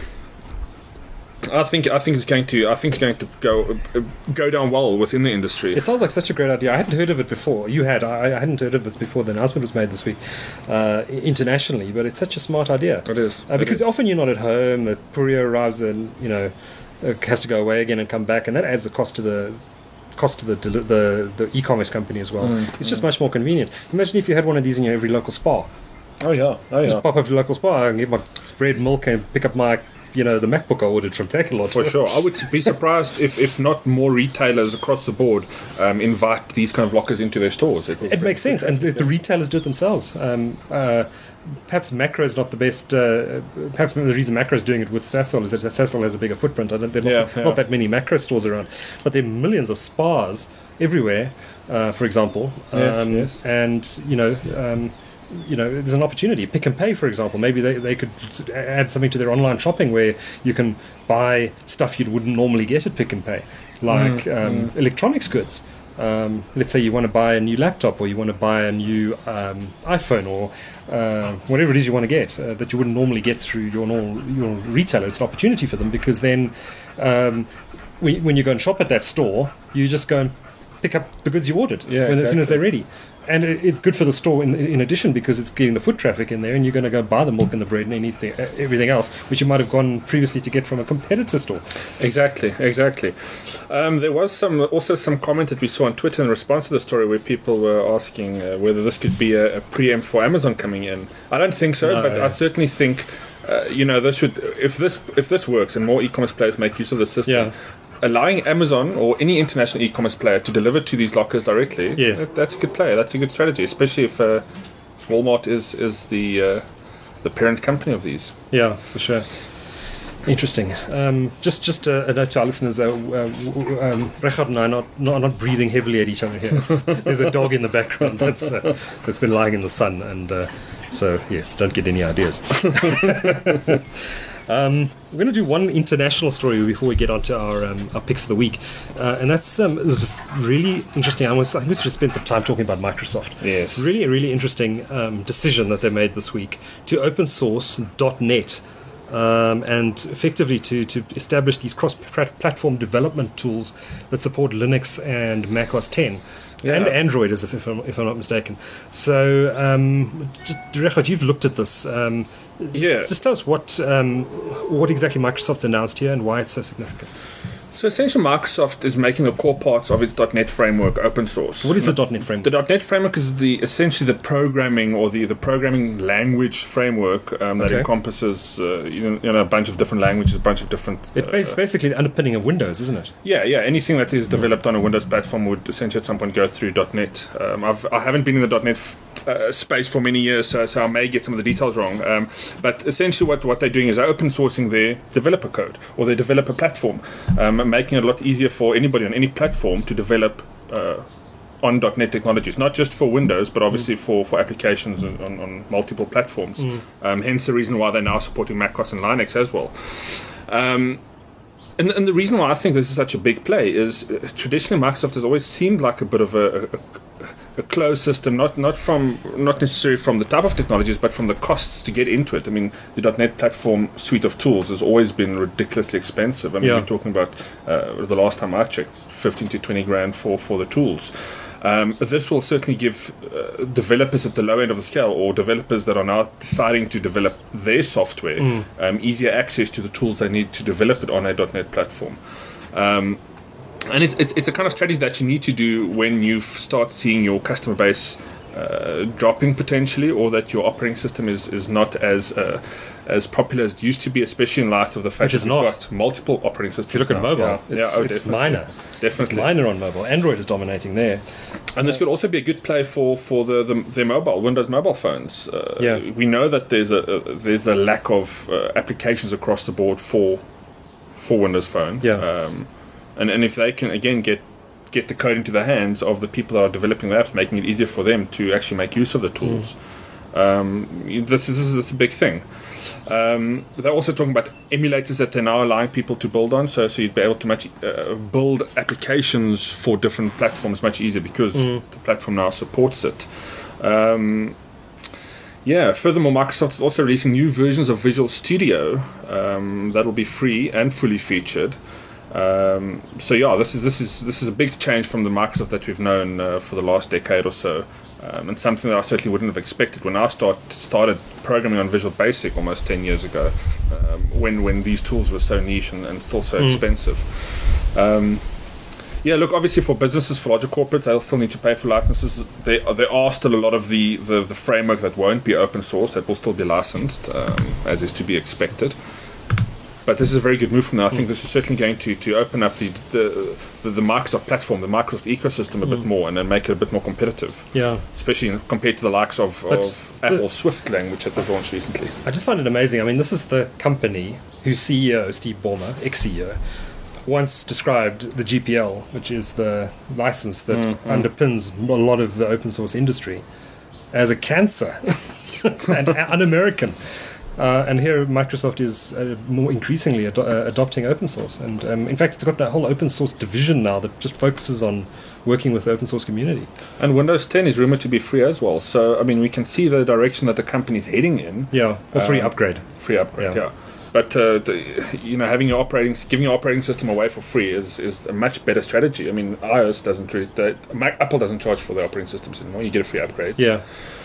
I think I think it's going to I think it's going to go uh, go down well within the industry. It sounds like such a great idea. I hadn't heard of it before. You had. I, I hadn't heard of this before the announcement was made this week uh, internationally, but it's such a smart idea. It is Uh, It because is. often you're not at home, the courier arrives and, you know, uh, has to go away again and come back, and that adds the cost to the cost to the deli- the, the e-commerce company as well. Mm, it's just much more convenient. Imagine if you had one of these in your every local spa. Oh yeah, oh yeah. Just pop up to the local spa and get my bread, milk, and pick up my, you know, the MacBook I ordered from Takealot. For sure. I would be surprised if, if not more retailers across the board um, invite these kind of lockers into their stores. It, would It be- makes sense, and the, the retailers do it themselves. Um, uh, perhaps Macro is not the best. Uh, perhaps the reason Macro is doing it with Sasol is that Sasol has a bigger footprint. I don't, there are not, Yeah, yeah. not that many Macro stores around, but there are millions of spas everywhere. Uh, for example, Yes, um, yes. and you know. Um, you know, there's an opportunity. Pick and Pay, for example, maybe they, they could s- add something to their online shopping where you can buy stuff you wouldn't normally get at Pick and Pay, like Mm, um, electronics goods. Um, let's say you want to buy a new laptop, or you want to buy a new um, iPhone, or uh, whatever it is you want to get uh, that you wouldn't normally get through your normal, your retailer. It's an opportunity for them, because then um, when, when you go and shop at that store, you just go and pick up the goods you ordered yeah, when, exactly. as soon as they're ready. And it, it's good for the store in, in addition, because it's getting the foot traffic in there, and you're going to go buy the milk and the bread and anything, uh, everything else, which you might have gone previously to get from a competitor store. Exactly, exactly. Um, there was some also some comment that we saw on Twitter in response to the story, where people were asking uh, whether this could be a, a preempt for Amazon coming in. I don't think so, No, but yeah. I certainly think uh, you know this should if this if this works and more e-commerce players make use of the system. Yeah. Allowing Amazon or any international e-commerce player to deliver to these lockers directly, Yes. that, that's a good play. That's a good strategy, especially if uh, Walmart is is the uh, the parent company of these. Yeah, for sure. Interesting. Um, just just a, a note to our listeners, uh, uh, um, Rechard and I are not, not, not breathing heavily at each other here. There's a dog in the background that's uh, that's been lying in the sun, and uh, so, yes, don't get any ideas. Um, we're going to do one international story before we get on to our um, our picks of the week, uh, and that's um, it was really interesting. I was I think we should spend some time talking about Microsoft. Yes. Really, a really interesting um, decision that they made this week to open source .NET um, and effectively to to establish these cross-platform development tools that support Linux and Mac O S ten. Yeah. And Android, as if, if, I'm, if I'm not mistaken. So, um, Rechard, you've looked at this. Um, Yeah. Just, just tell us what um, what exactly Microsoft's announced here and why it's so significant. So essentially, Microsoft is making the core parts of its .NET framework open source. What is the .NET framework? The .NET framework is the essentially the programming or the, the programming language framework um, that Okay. encompasses uh, you, know, you know a bunch of different languages, a bunch of different. It's uh, basically the underpinning of Windows, isn't it? Yeah, yeah. Anything that is developed on a Windows platform would essentially at some point go through .NET. Um, I've, I haven't been in the .NET f- uh, space for many years, so, so I may get some of the details wrong. Um, but essentially, what, what they're doing is they're open sourcing their developer code or their developer platform, um, and making it a lot easier for anybody on any platform to develop uh, on .NET technologies, not just for Windows, but obviously mm. for, for applications on, on, on multiple platforms. Mm. Um, hence the reason why they're now supporting macOS and Linux as well. Um, And, and the reason why I think this is such a big play is uh, traditionally Microsoft has always seemed like a bit of a, a, a closed system, not not from not necessarily from the type of technologies, but from the costs to get into it. I mean, the .NET platform suite of tools has always been ridiculously expensive. I mean, Yeah. we're talking about uh, the last time I checked, fifteen to twenty grand for for the tools. Um, this will certainly give uh, developers at the low end of the scale, or developers that are now deciding to develop their software, mm. um, easier access to the tools they need to develop it on a .NET platform. Um, and it's, it's, it's a kind of strategy that you need to do when you start seeing your customer base uh, dropping potentially, or that your operating system is, is not as uh, as popular as it used to be, especially in light of the fact Which is that we've not. got multiple operating systems. If you look at now. mobile, yeah. it's, yeah, oh, it's definitely. minor. Definitely. It's minor on mobile. Android is dominating there. And this could also be a good play for, for the, the their mobile Windows mobile phones. Uh, Yeah. We know that there's a, a there's a lack of uh, applications across the board for for Windows Phone. Yeah. Um, and and if they can again get get the code into the hands of the people that are developing the apps, making it easier for them to actually make use of the tools. Mm. Um, this is this is a big thing. Um, they're also talking about emulators that they're now allowing people to build on, so so you'd be able to much uh, build applications for different platforms much easier because mm. the platform now supports it. Um, yeah. Furthermore, Microsoft is also releasing new versions of Visual Studio um, that will be free and fully featured. Um, so yeah, this is this is this is a big change from the Microsoft that we've known uh, for the last decade or so. Um, and something that I certainly wouldn't have expected when I start, started programming on Visual Basic almost ten years ago, um, when when these tools were so niche and, and still so mm. expensive. Um, yeah, look, obviously for businesses, for larger corporates, they'll still need to pay for licenses. There, there are still a lot of the, the, the framework that won't be open source, that will still be licensed, um, as is to be expected. But this is a very good move from them. I think this is certainly going to, to open up the the, the the Microsoft platform, the Microsoft ecosystem a mm. bit more, and then make it a bit more competitive. Yeah, especially in, compared to the likes of, of Apple's Swift language that they've launched recently. I just find it amazing. I mean, this is the company whose C E O, Steve Ballmer, ex-C E O, once described the G P L, which is the license that mm, mm. underpins a lot of the open source industry, as a cancer and un-American. Uh, and here Microsoft is uh, more increasingly ado- uh, adopting open source. And um, in fact, it's got a whole open source division now that just focuses on working with the open source community. And Windows ten is rumored to be free as well. So, I mean, we can see the direction that the company's heading in. Yeah, a free Um, upgrade. Free upgrade, Yeah. yeah. But uh, the, you know, having your operating, giving your operating system away for free is, is a much better strategy. I mean, iOS doesn't really, they, Mac, Apple doesn't charge for their operating systems anymore. You get a free upgrade. Yeah.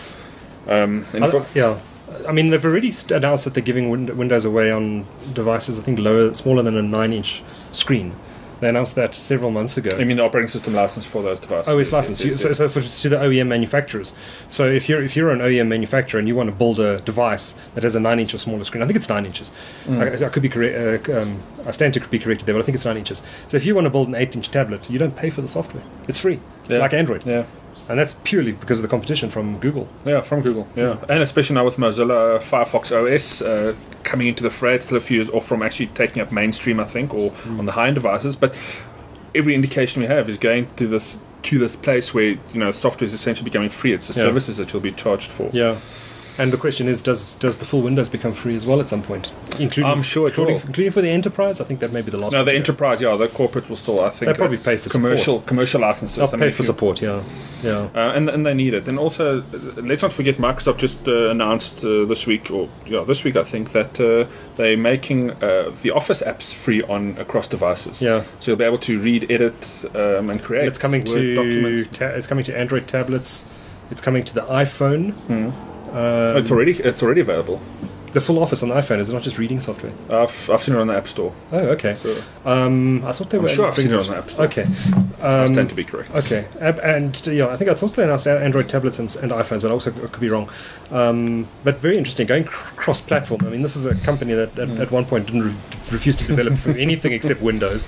Um, and I- for, yeah. I mean, they've already st- announced that they're giving win- Windows away on devices, I think, lower, smaller than a nine-inch screen. They announced that several months ago. I mean, the operating system license for those devices. O S Yes, license. yes, yes, so, yes. so for, to the O E M manufacturers. So if you're if you're an O E M manufacturer and you want to build a device that has a nine inch or smaller screen, I think it's nine inches. I, I could be correct. Uh, um, I stand to be corrected there, but I think it's nine inches. So if you want to build an eight inch tablet, you don't pay for the software. It's free. It's Yeah. like Android, Yeah. and that's purely because of the competition from Google. Yeah, from Google. Yeah, and especially now with Mozilla Firefox O S uh, coming into the fray, it's still a few years off from actually taking up mainstream, I think, or on the high-end devices. But every indication we have is going to this to this place where, you know, software is essentially becoming free. It's the Yeah. services that you'll be charged for. Yeah. And the question is, does does the full Windows become free as well at some point? Including, I'm sure it including, will. including for the enterprise. I think that may be the last. No, one the to go. enterprise, yeah, the corporate will still, I think, They'll probably that's pay for commercial support. commercial licenses. They'll I mean, pay if for you- support. Yeah. Yeah. Uh, and and they need it. And also, uh, let's not forget, Microsoft just uh, announced uh, this week, or yeah, this week I think, that uh, they're making uh, the Office apps free on across devices. Yeah. So you'll be able to read, edit, um, and create. It's coming Word to documents. ta- it's coming to Android tablets. It's coming to the iPhone. Um, Oh, it's already it's already available. the full Office on the iPhone. Is it not just reading software? I've I've seen it on the App Store. Oh, okay. So Um, I thought they I'm were. sure I've seen it on bringing- the App Store. Okay. I Um, stand to be correct. Okay, Ab- and uh, yeah, I think I thought they announced Android tablets and, and iPhones, but I also could be wrong. Um, but very interesting, going cr- cross-platform. I mean, this is a company that at, at one point didn't re- refuse to develop for anything except Windows,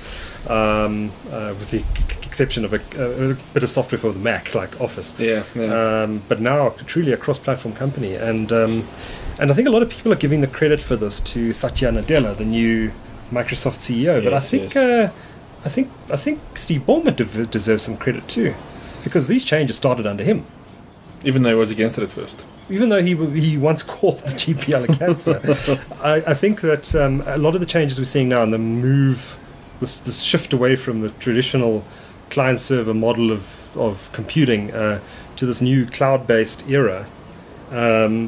um, uh, with the c- exception of a, a bit of software for the Mac, like Office. Yeah, yeah. Um, but now truly a cross-platform company, and um, and I think a lot of people are giving the credit for this to Satya Nadella, the new Microsoft C E O. but I Yes, think yes. uh, I think I think Steve Ballmer dev- deserves some credit too, because these changes started under him. Even though I was against it at first. Even though he he once called G P L a cancer, I, I think that um, a lot of the changes we're seeing now and the move, this, this shift away from the traditional client-server model of of computing uh, to this new cloud-based era, um,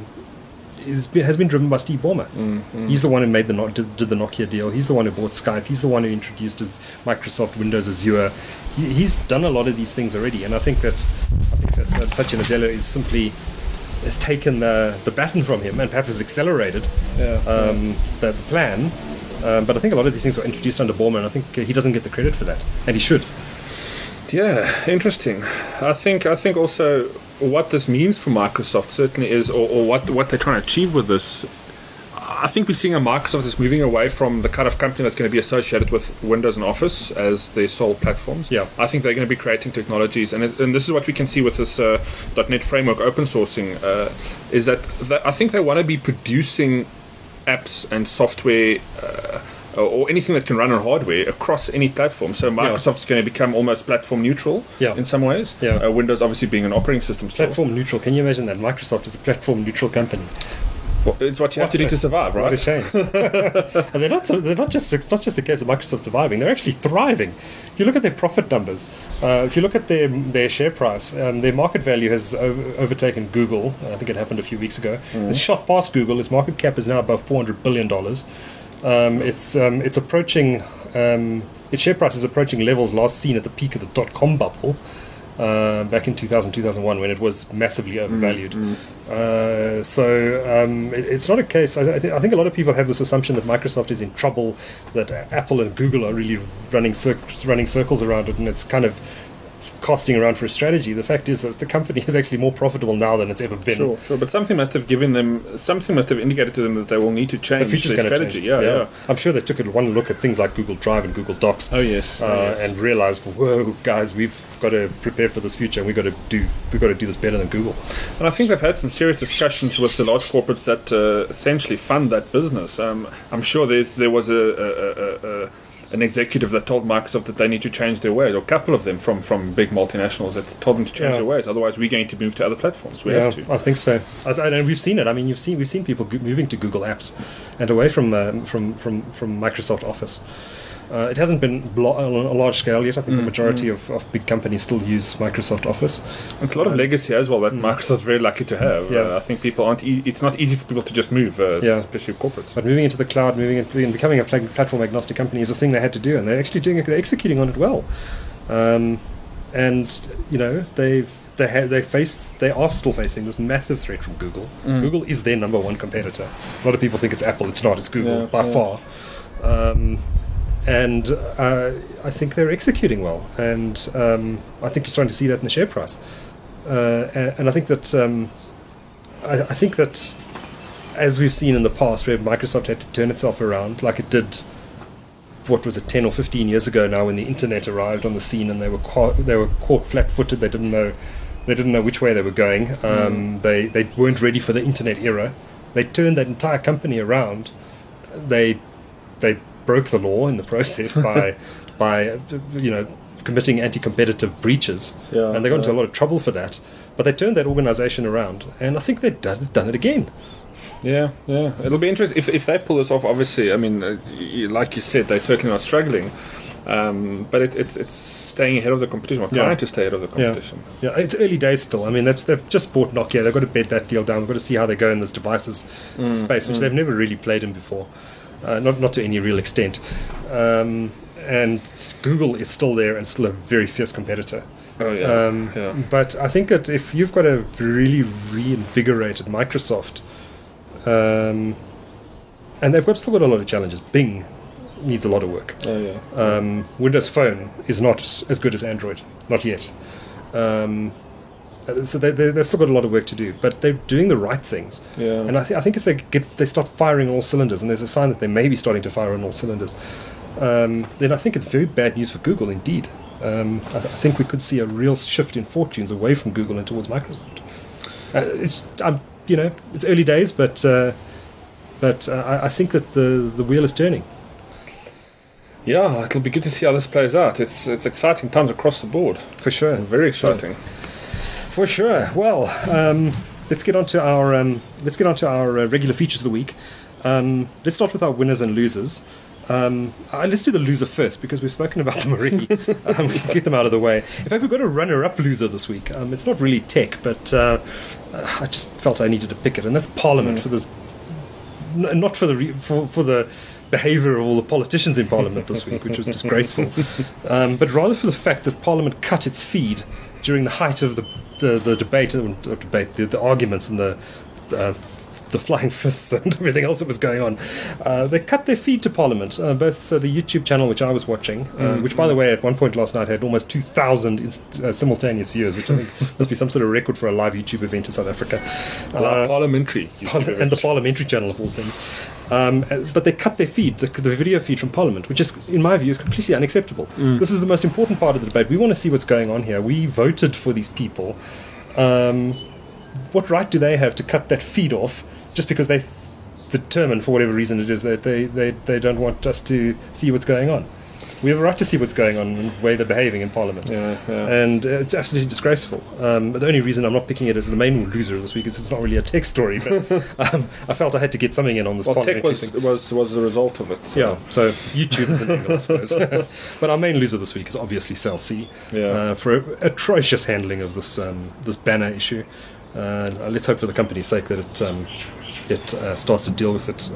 is has been driven by Steve Ballmer. Mm-hmm. He's the one who made the no- did, did the Nokia deal. He's the one who bought Skype. He's the one who introduced his Microsoft Windows Azure. He, he's done a lot of these things already, and I think that I think that uh, Satya Nadella is simply has taken the, the baton from him and perhaps has accelerated Yeah. um, the, the plan. Um, but I think a lot of these things were introduced under Ballmer, and I think uh, he doesn't get the credit for that, and he should. Yeah, interesting. I think I think also what this means for Microsoft certainly is, or, or what what they're trying to achieve with this. I think we're seeing a Microsoft that's moving away from the kind of company that's going to be associated with Windows and Office as their sole platforms. Yeah. I think they're going to be creating technologies, and it, and this is what we can see with this uh, .NET framework open sourcing, uh, is that, that I think they want to be producing apps and software uh, or anything that can run on hardware across any platform. So Microsoft's going to become almost platform neutral Yeah. in some ways. Yeah. Uh, Windows obviously being an operating system still. Platform neutral. Can you imagine that? Microsoft is a platform neutral company. Well, it's what you have to do to survive, What a right? shame. And they're not. So, they're not just. It's not just a case of Microsoft surviving. They're actually thriving. If you look at their profit numbers, uh, if you look at their their share price, um, their market value has over, overtaken Google. I think it happened a few weeks ago. It's shot past Google. Its market cap is now above four hundred billion dollars. Um, it's um, it's approaching. Um, its share price is approaching levels last seen at the peak of the dot com bubble. Uh, back in two thousand, two thousand one, when it was massively overvalued. Uh, so um, it, it's not a case. I, I, th- I think a lot of people have this assumption that Microsoft is in trouble, that Apple and Google are really running cir- running circles around it, and it's kind of casting around for a strategy. The fact is that the company is actually more profitable now than it's ever been. Sure, sure. But something must have given them, something must have indicated to them that they will need to The change future's their going to strategy. change. Yeah, yeah, I'm sure they took it one look at things like Google Drive and Google Docs. Oh yes, Uh, oh, yes. and realized, whoa, guys, we've got to prepare for this future, and we've got to do we've got to do this better than Google. And I think they've had some serious discussions with the large corporates that uh, essentially fund that business. Um, I'm sure there's there was a, a, a, a, an executive that told Microsoft that they need to change their ways, or a couple of them from, from big multinationals that told them to change Yeah. their ways. Otherwise, we're going to move to other platforms. We yeah, have to. I think so. I, I, and we've seen it. I mean, you've seen we've seen people go- moving to Google Apps and away from um, from from from Microsoft Office. Uh, it hasn't been blo- on a large scale yet. I think the majority of, of big companies still use Microsoft Office. It's a lot of legacy as well that Microsoft's very lucky to have. Yeah. Uh, I think people aren't. E- it's not easy for people to just move, uh, Yeah. especially corporates. But moving into the cloud, moving into and becoming a pla- platform agnostic company is a thing they had to do, and they're actually doing it. They're executing on it well. Um, and you know they've they ha- they faced they are still facing this massive threat from Google. Google is their number one competitor. A lot of people think it's Apple. It's not. It's Google Yeah, by yeah. far. Um, and uh, I think they're executing well, and um, I think you're starting to see that in the share price. Uh, and, and I think that um, I, I think that as we've seen in the past, where Microsoft had to turn itself around, like it did, what was it, ten or fifteen years ago now, when the internet arrived on the scene, and they were caught, they were caught flat-footed. They didn't know they didn't know which way they were going. Um, They they weren't ready for the internet era. They turned that entire company around. They they broke the law in the process by by you know committing anti-competitive breaches, Yeah, and they got into yeah. a lot of trouble for that. But they turned that organization around, and I think they've done, they've done it again. Yeah, yeah. It'll be interesting if if they pull this off. Obviously, I mean, uh, y- like you said, they're certainly not struggling, um, but it, it's it's staying ahead of the competition, or Yeah. trying to stay ahead of the competition. Yeah, it's early days still. I mean, they've they've just bought Nokia. They've got to bed that deal down. We've got to see how they go in this devices space, which they've never really played in before, uh, not not to any real extent. Um, and Google is still there and still a very fierce competitor. Oh yeah, Um, yeah. But I think that if you've got a really reinvigorated Microsoft, um, and they've got still got a lot of challenges. Bing needs a lot of work. Oh yeah. Um, Windows Phone is not as good as Android, not yet. Um, uh, so they, they, they've still got a lot of work to do, but they're doing the right things. Yeah. And I, th- I think if they get, if they start firing all cylinders, and there's a sign that they may be starting to fire on all cylinders, um, then I think it's very bad news for Google indeed. Um, I, th- I think we could see a real shift in fortunes away from Google and towards Microsoft. Uh, it's, um, you know, it's early days, but uh, but uh, I, I think that the the wheel is turning. Yeah, it'll be good to see how this plays out. It's it's exciting times across the board. For sure. Very exciting. For sure. Well, um, let's get on to our um, let's get on to our uh, regular features of the week. Um, let's start with our winners and losers. Um, uh, let's do the loser first because we've spoken about them already. um, we can get them out of the way. In fact, we've got a runner-up loser this week. Um, it's not really tech, but uh, uh, I just felt I needed to pick it, and that's Parliament for this. N- not for the re- for for the behaviour of all the politicians in Parliament this week, which was disgraceful, um, but rather for the fact that Parliament cut its feed during the height of the the, the debate, uh, debate the, the arguments and the uh, the flying fists and everything else that was going on. Uh, they cut their feed to Parliament, uh, both so the YouTube channel which I was watching, uh, Mm, which by the way at one point last night had almost two thousand inst- uh, simultaneous viewers, which I think must be some sort of record for a live YouTube event in South Africa. Well, parliamentary. Parli- and the parliamentary channel of all things. Um, uh, but they cut their feed, the, the video feed from Parliament, which is, in my view, is completely unacceptable. This is the most important part of the debate. We want to see what's going on here. We voted for these people. Um, what right do they have to cut that feed off just because they th- determine, for whatever reason it is, that they, they, they don't want us to see what's going on? We have a right to see what's going on and the way they're behaving in Parliament. Yeah, yeah. And uh, it's absolutely disgraceful. Um, but the only reason I'm not picking it as the main loser this week is it's not really a tech story, but um, I felt I had to get something in on this Well, tech parliamentary was, thing. was was the result of it. So. Yeah, so YouTube is an angle, I suppose. But our main loser this week is obviously Cell C Yeah. uh, for a- atrocious handling of this um, this banner issue. Uh, let's hope for the company's sake that it um, it uh, starts to deal with it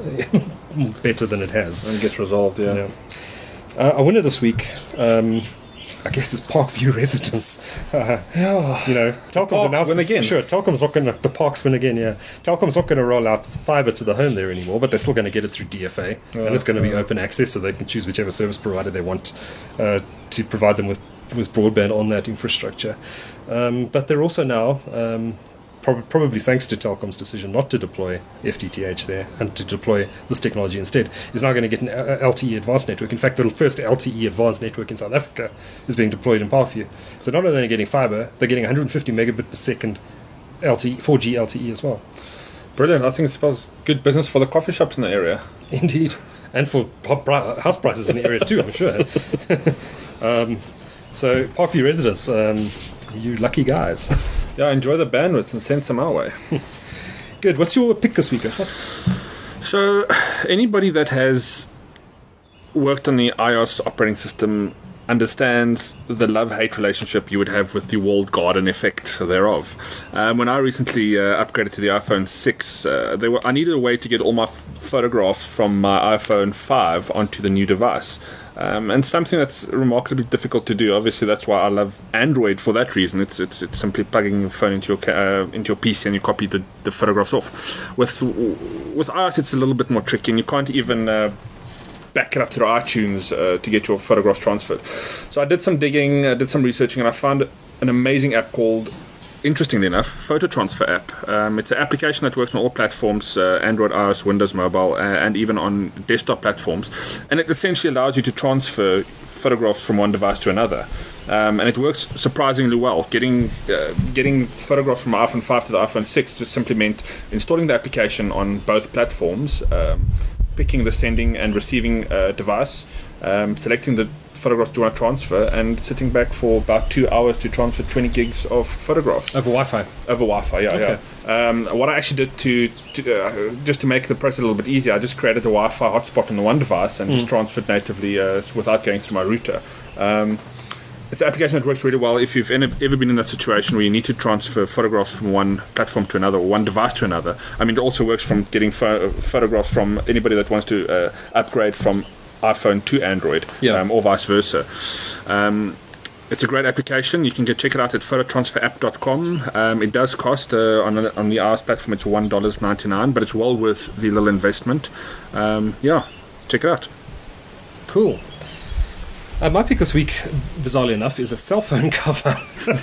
better than it has. And it gets resolved, yeah. Yeah. Uh, our winner this week, um, I guess, is Parkview Residence. Uh, Yeah. you know, Telkom's Parks announced win again. Sure, Telkom's not going to the Parks win again. Yeah, Telkom's not going to roll out fibre to the home there anymore, but they're still going to get it through D F A, Oh, and it's going to be oh. open access, so they can choose whichever service provider they want uh, to provide them with with broadband on that infrastructure. Um, but they're also now. Um, prob- Probably thanks to Telkom's decision not to deploy F T T H there and to deploy this technology instead, is now going to get an uh, L T E advanced network. In fact, the first L T E advanced network in South Africa is being deployed in Parkview. So not only are they getting fibre, they're getting one hundred fifty megabit per second L T E, four G L T E as well. Brilliant. I think it spells good business for the coffee shops in the area. Indeed. and for pop pri- house prices in the area too, I'm sure. um, so Parkview residents, um, you lucky guys. Yeah, enjoy the bandwidth and send some our way. Good. What's your pick this week? So, anybody that has worked on the iOS operating system understands the love-hate relationship you would have with the walled garden effect thereof. Um, when I recently uh, upgraded to the iPhone six, uh, they were, I needed a way to get all my f- photographs from my iPhone five onto the new device. Um, and something that's remarkably difficult to do. Obviously, that's why I love Android for that reason. It's it's it's simply plugging your phone into your ca- uh, into your P C and you copy the, the photographs off. With with iOS, it's a little bit more tricky, and you can't even uh, back it up through iTunes uh, to get your photographs transferred. So I did some digging, I did some researching, and I found an amazing app called, interestingly enough, Photo Transfer app. Um, it's an application that works on all platforms, uh, Android, iOS, Windows Mobile, uh, and even on desktop platforms. And it essentially allows you to transfer photographs from one device to another. Um, and it works surprisingly well. Getting uh, getting photographs from my iPhone five to the iPhone six just simply meant installing the application on both platforms, um, picking the sending and receiving uh, device, um, selecting the photographs you want to transfer, and sitting back for about two hours to transfer twenty gigs of photographs Over Wi-Fi. over Wi-Fi. Yeah, Okay. yeah. Um, what I actually did to, to uh, just to make the process a little bit easier, I just created a Wi-Fi hotspot on the one device and just transferred natively uh, without going through my router. Um, It's an application that works really well if you've ever been in that situation where you need to transfer photographs from one platform to another or one device to another. I mean, it also works from getting pho- photographs from anybody that wants to uh, upgrade from iPhone to Android, Yeah. um, or vice versa. Um, it's a great application. You can get check it out at photo transfer app dot com. Um, it does cost uh, on, on the iOS platform, it's one dollar ninety-nine, but it's well worth the little investment. Um, yeah, check it out. Cool. Uh, my pick this week, bizarrely enough, is a cell phone cover.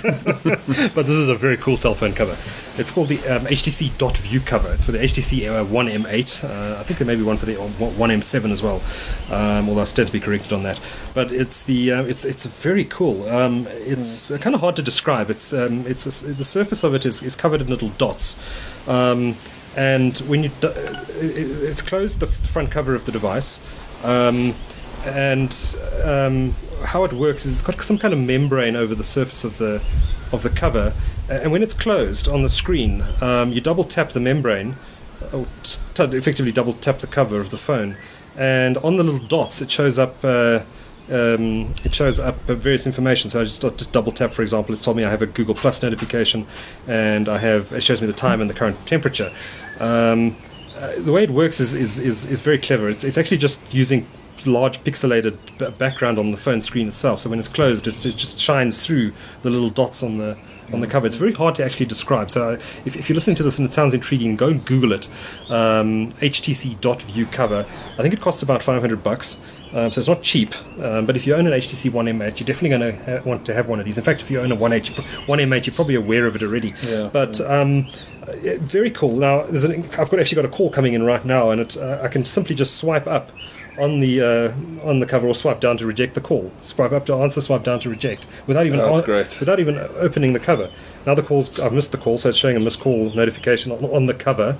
But this is a very cool cell phone cover. It's called the um, H T C Dot View cover. It's for the H T C uh, one M eight. Uh, I think there may be one for the one M seven as well, um, although I stand to be corrected on that. But it's the uh, it's it's very cool. Um, it's mm. kind of hard to describe. It's um, it's a, the surface of it is, is covered in little dots. Um, and when you do, it's closed, the front cover of the device. Um, and um, how it works is it's got some kind of membrane over the surface of the of the cover, and when it's closed on the screen, um, you double tap the membrane, or t- effectively double tap the cover of the phone, and on the little dots it shows up uh, um, it shows up various information. So I just just double tap, for example, it's told me I have a Google Plus notification, and I have it shows me the time and the current temperature. Um, uh, the way it works is is, is, is very clever. It's, it's actually just using large pixelated b- background on the phone screen itself. So when it's closed, it, it just shines through the little dots on the on the cover. It's very hard to actually describe. So if, if you're listening to this and it sounds intriguing, go and Google it. Um, H T C Dot View cover. I think it costs about five hundred bucks. Um, so it's not cheap. Um, but if you own an H T C one M eight, you're definitely going to ha- want to have one of these. In fact, if you own a one M eight, you're probably aware of it already. Yeah, but yeah. Um, very cool. Now, there's an, I've got actually got a call coming in right now, and it, uh, I can simply just swipe up on the uh, on the cover, or swipe down to reject the call. Swipe up to answer, swipe down to reject, without even Oh, that's on- great. without even opening the cover. Now the calls, I've missed the call, so it's showing a missed call notification on, on the cover,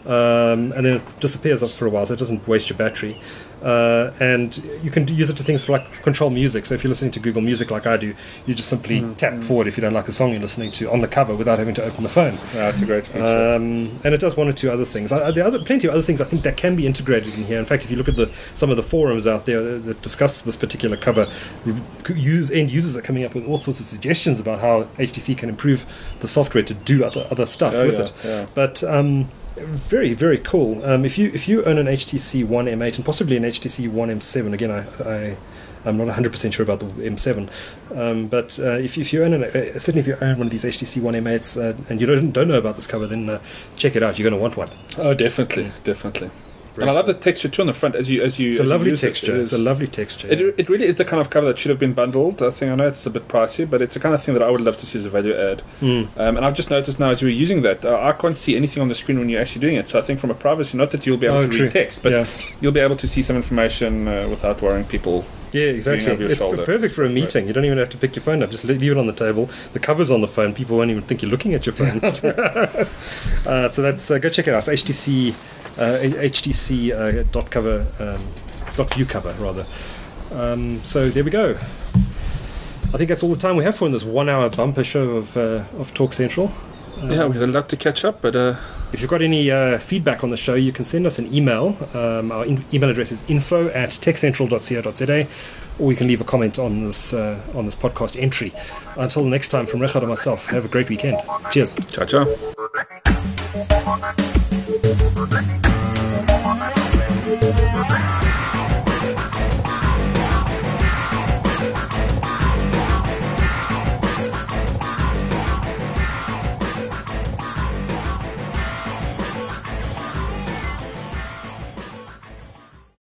um, and then it disappears for a while, so it doesn't waste your battery. Uh, and you can use it to things for like control music. So if you're listening to Google Music like I do, you just simply mm-hmm. tap forward if you don't like the song you're listening to on the cover without having to open the phone. Yeah, that's a great feature. Um, and it does one or two other things. Uh, there are other, plenty of other things I think that can be integrated in here. In fact, if you look at the some of the forums out there that, that discuss this particular cover, use, end users are coming up with all sorts of suggestions about how H T C can improve the software to do other, other stuff oh, with yeah, it. Yeah. But um, very, very cool. Um, if you if you own an H T C one M eight and possibly an H T C one M seven, again, I, I I'm not one hundred percent sure about the M seven, um, but uh, if if you own an, uh, certainly if you own one of these H T C one M eights uh, and you don't don't know about this cover, then uh, check it out. You're going to want one. Oh, definitely, definitely. Very and I love cool. the texture too on the front as you as you. It's a as you lovely use it. texture. It It's is- a lovely texture. It, it really is the kind of cover that should have been bundled. I think I know it's a bit pricey, but it's the kind of thing that I would love to see as a value add. Mm. Um, and I've just noticed now as we're using that, uh, I can't see anything on the screen when you're actually doing it. So I think from a privacy, not that you'll be able Oh, to true. read text, but Yeah. you'll be able to see some information uh, without worrying people. Yeah, exactly. over your It's shoulder. perfect for a meeting. You don't even have to pick your phone up. Just leave it on the table. The cover's on the phone. People won't even think you're looking at your phone. uh, so that's uh, go check it out. It's H T C uh, H T C uh, dot cover um, Dot View cover, rather. Um, so there we go. I think that's all the time we have for in this one-hour bumper show of uh, of Talk Central. Um, yeah, we had a lot to catch up, but uh, if you've got any uh, feedback on the show, you can send us an email. Um, our in- email address is info at techcentral dot co dot za, or you can leave a comment on this uh, on this podcast entry. Until next time, from Richard and myself, have a great weekend. Cheers. ciao, ciao. We'll be right back.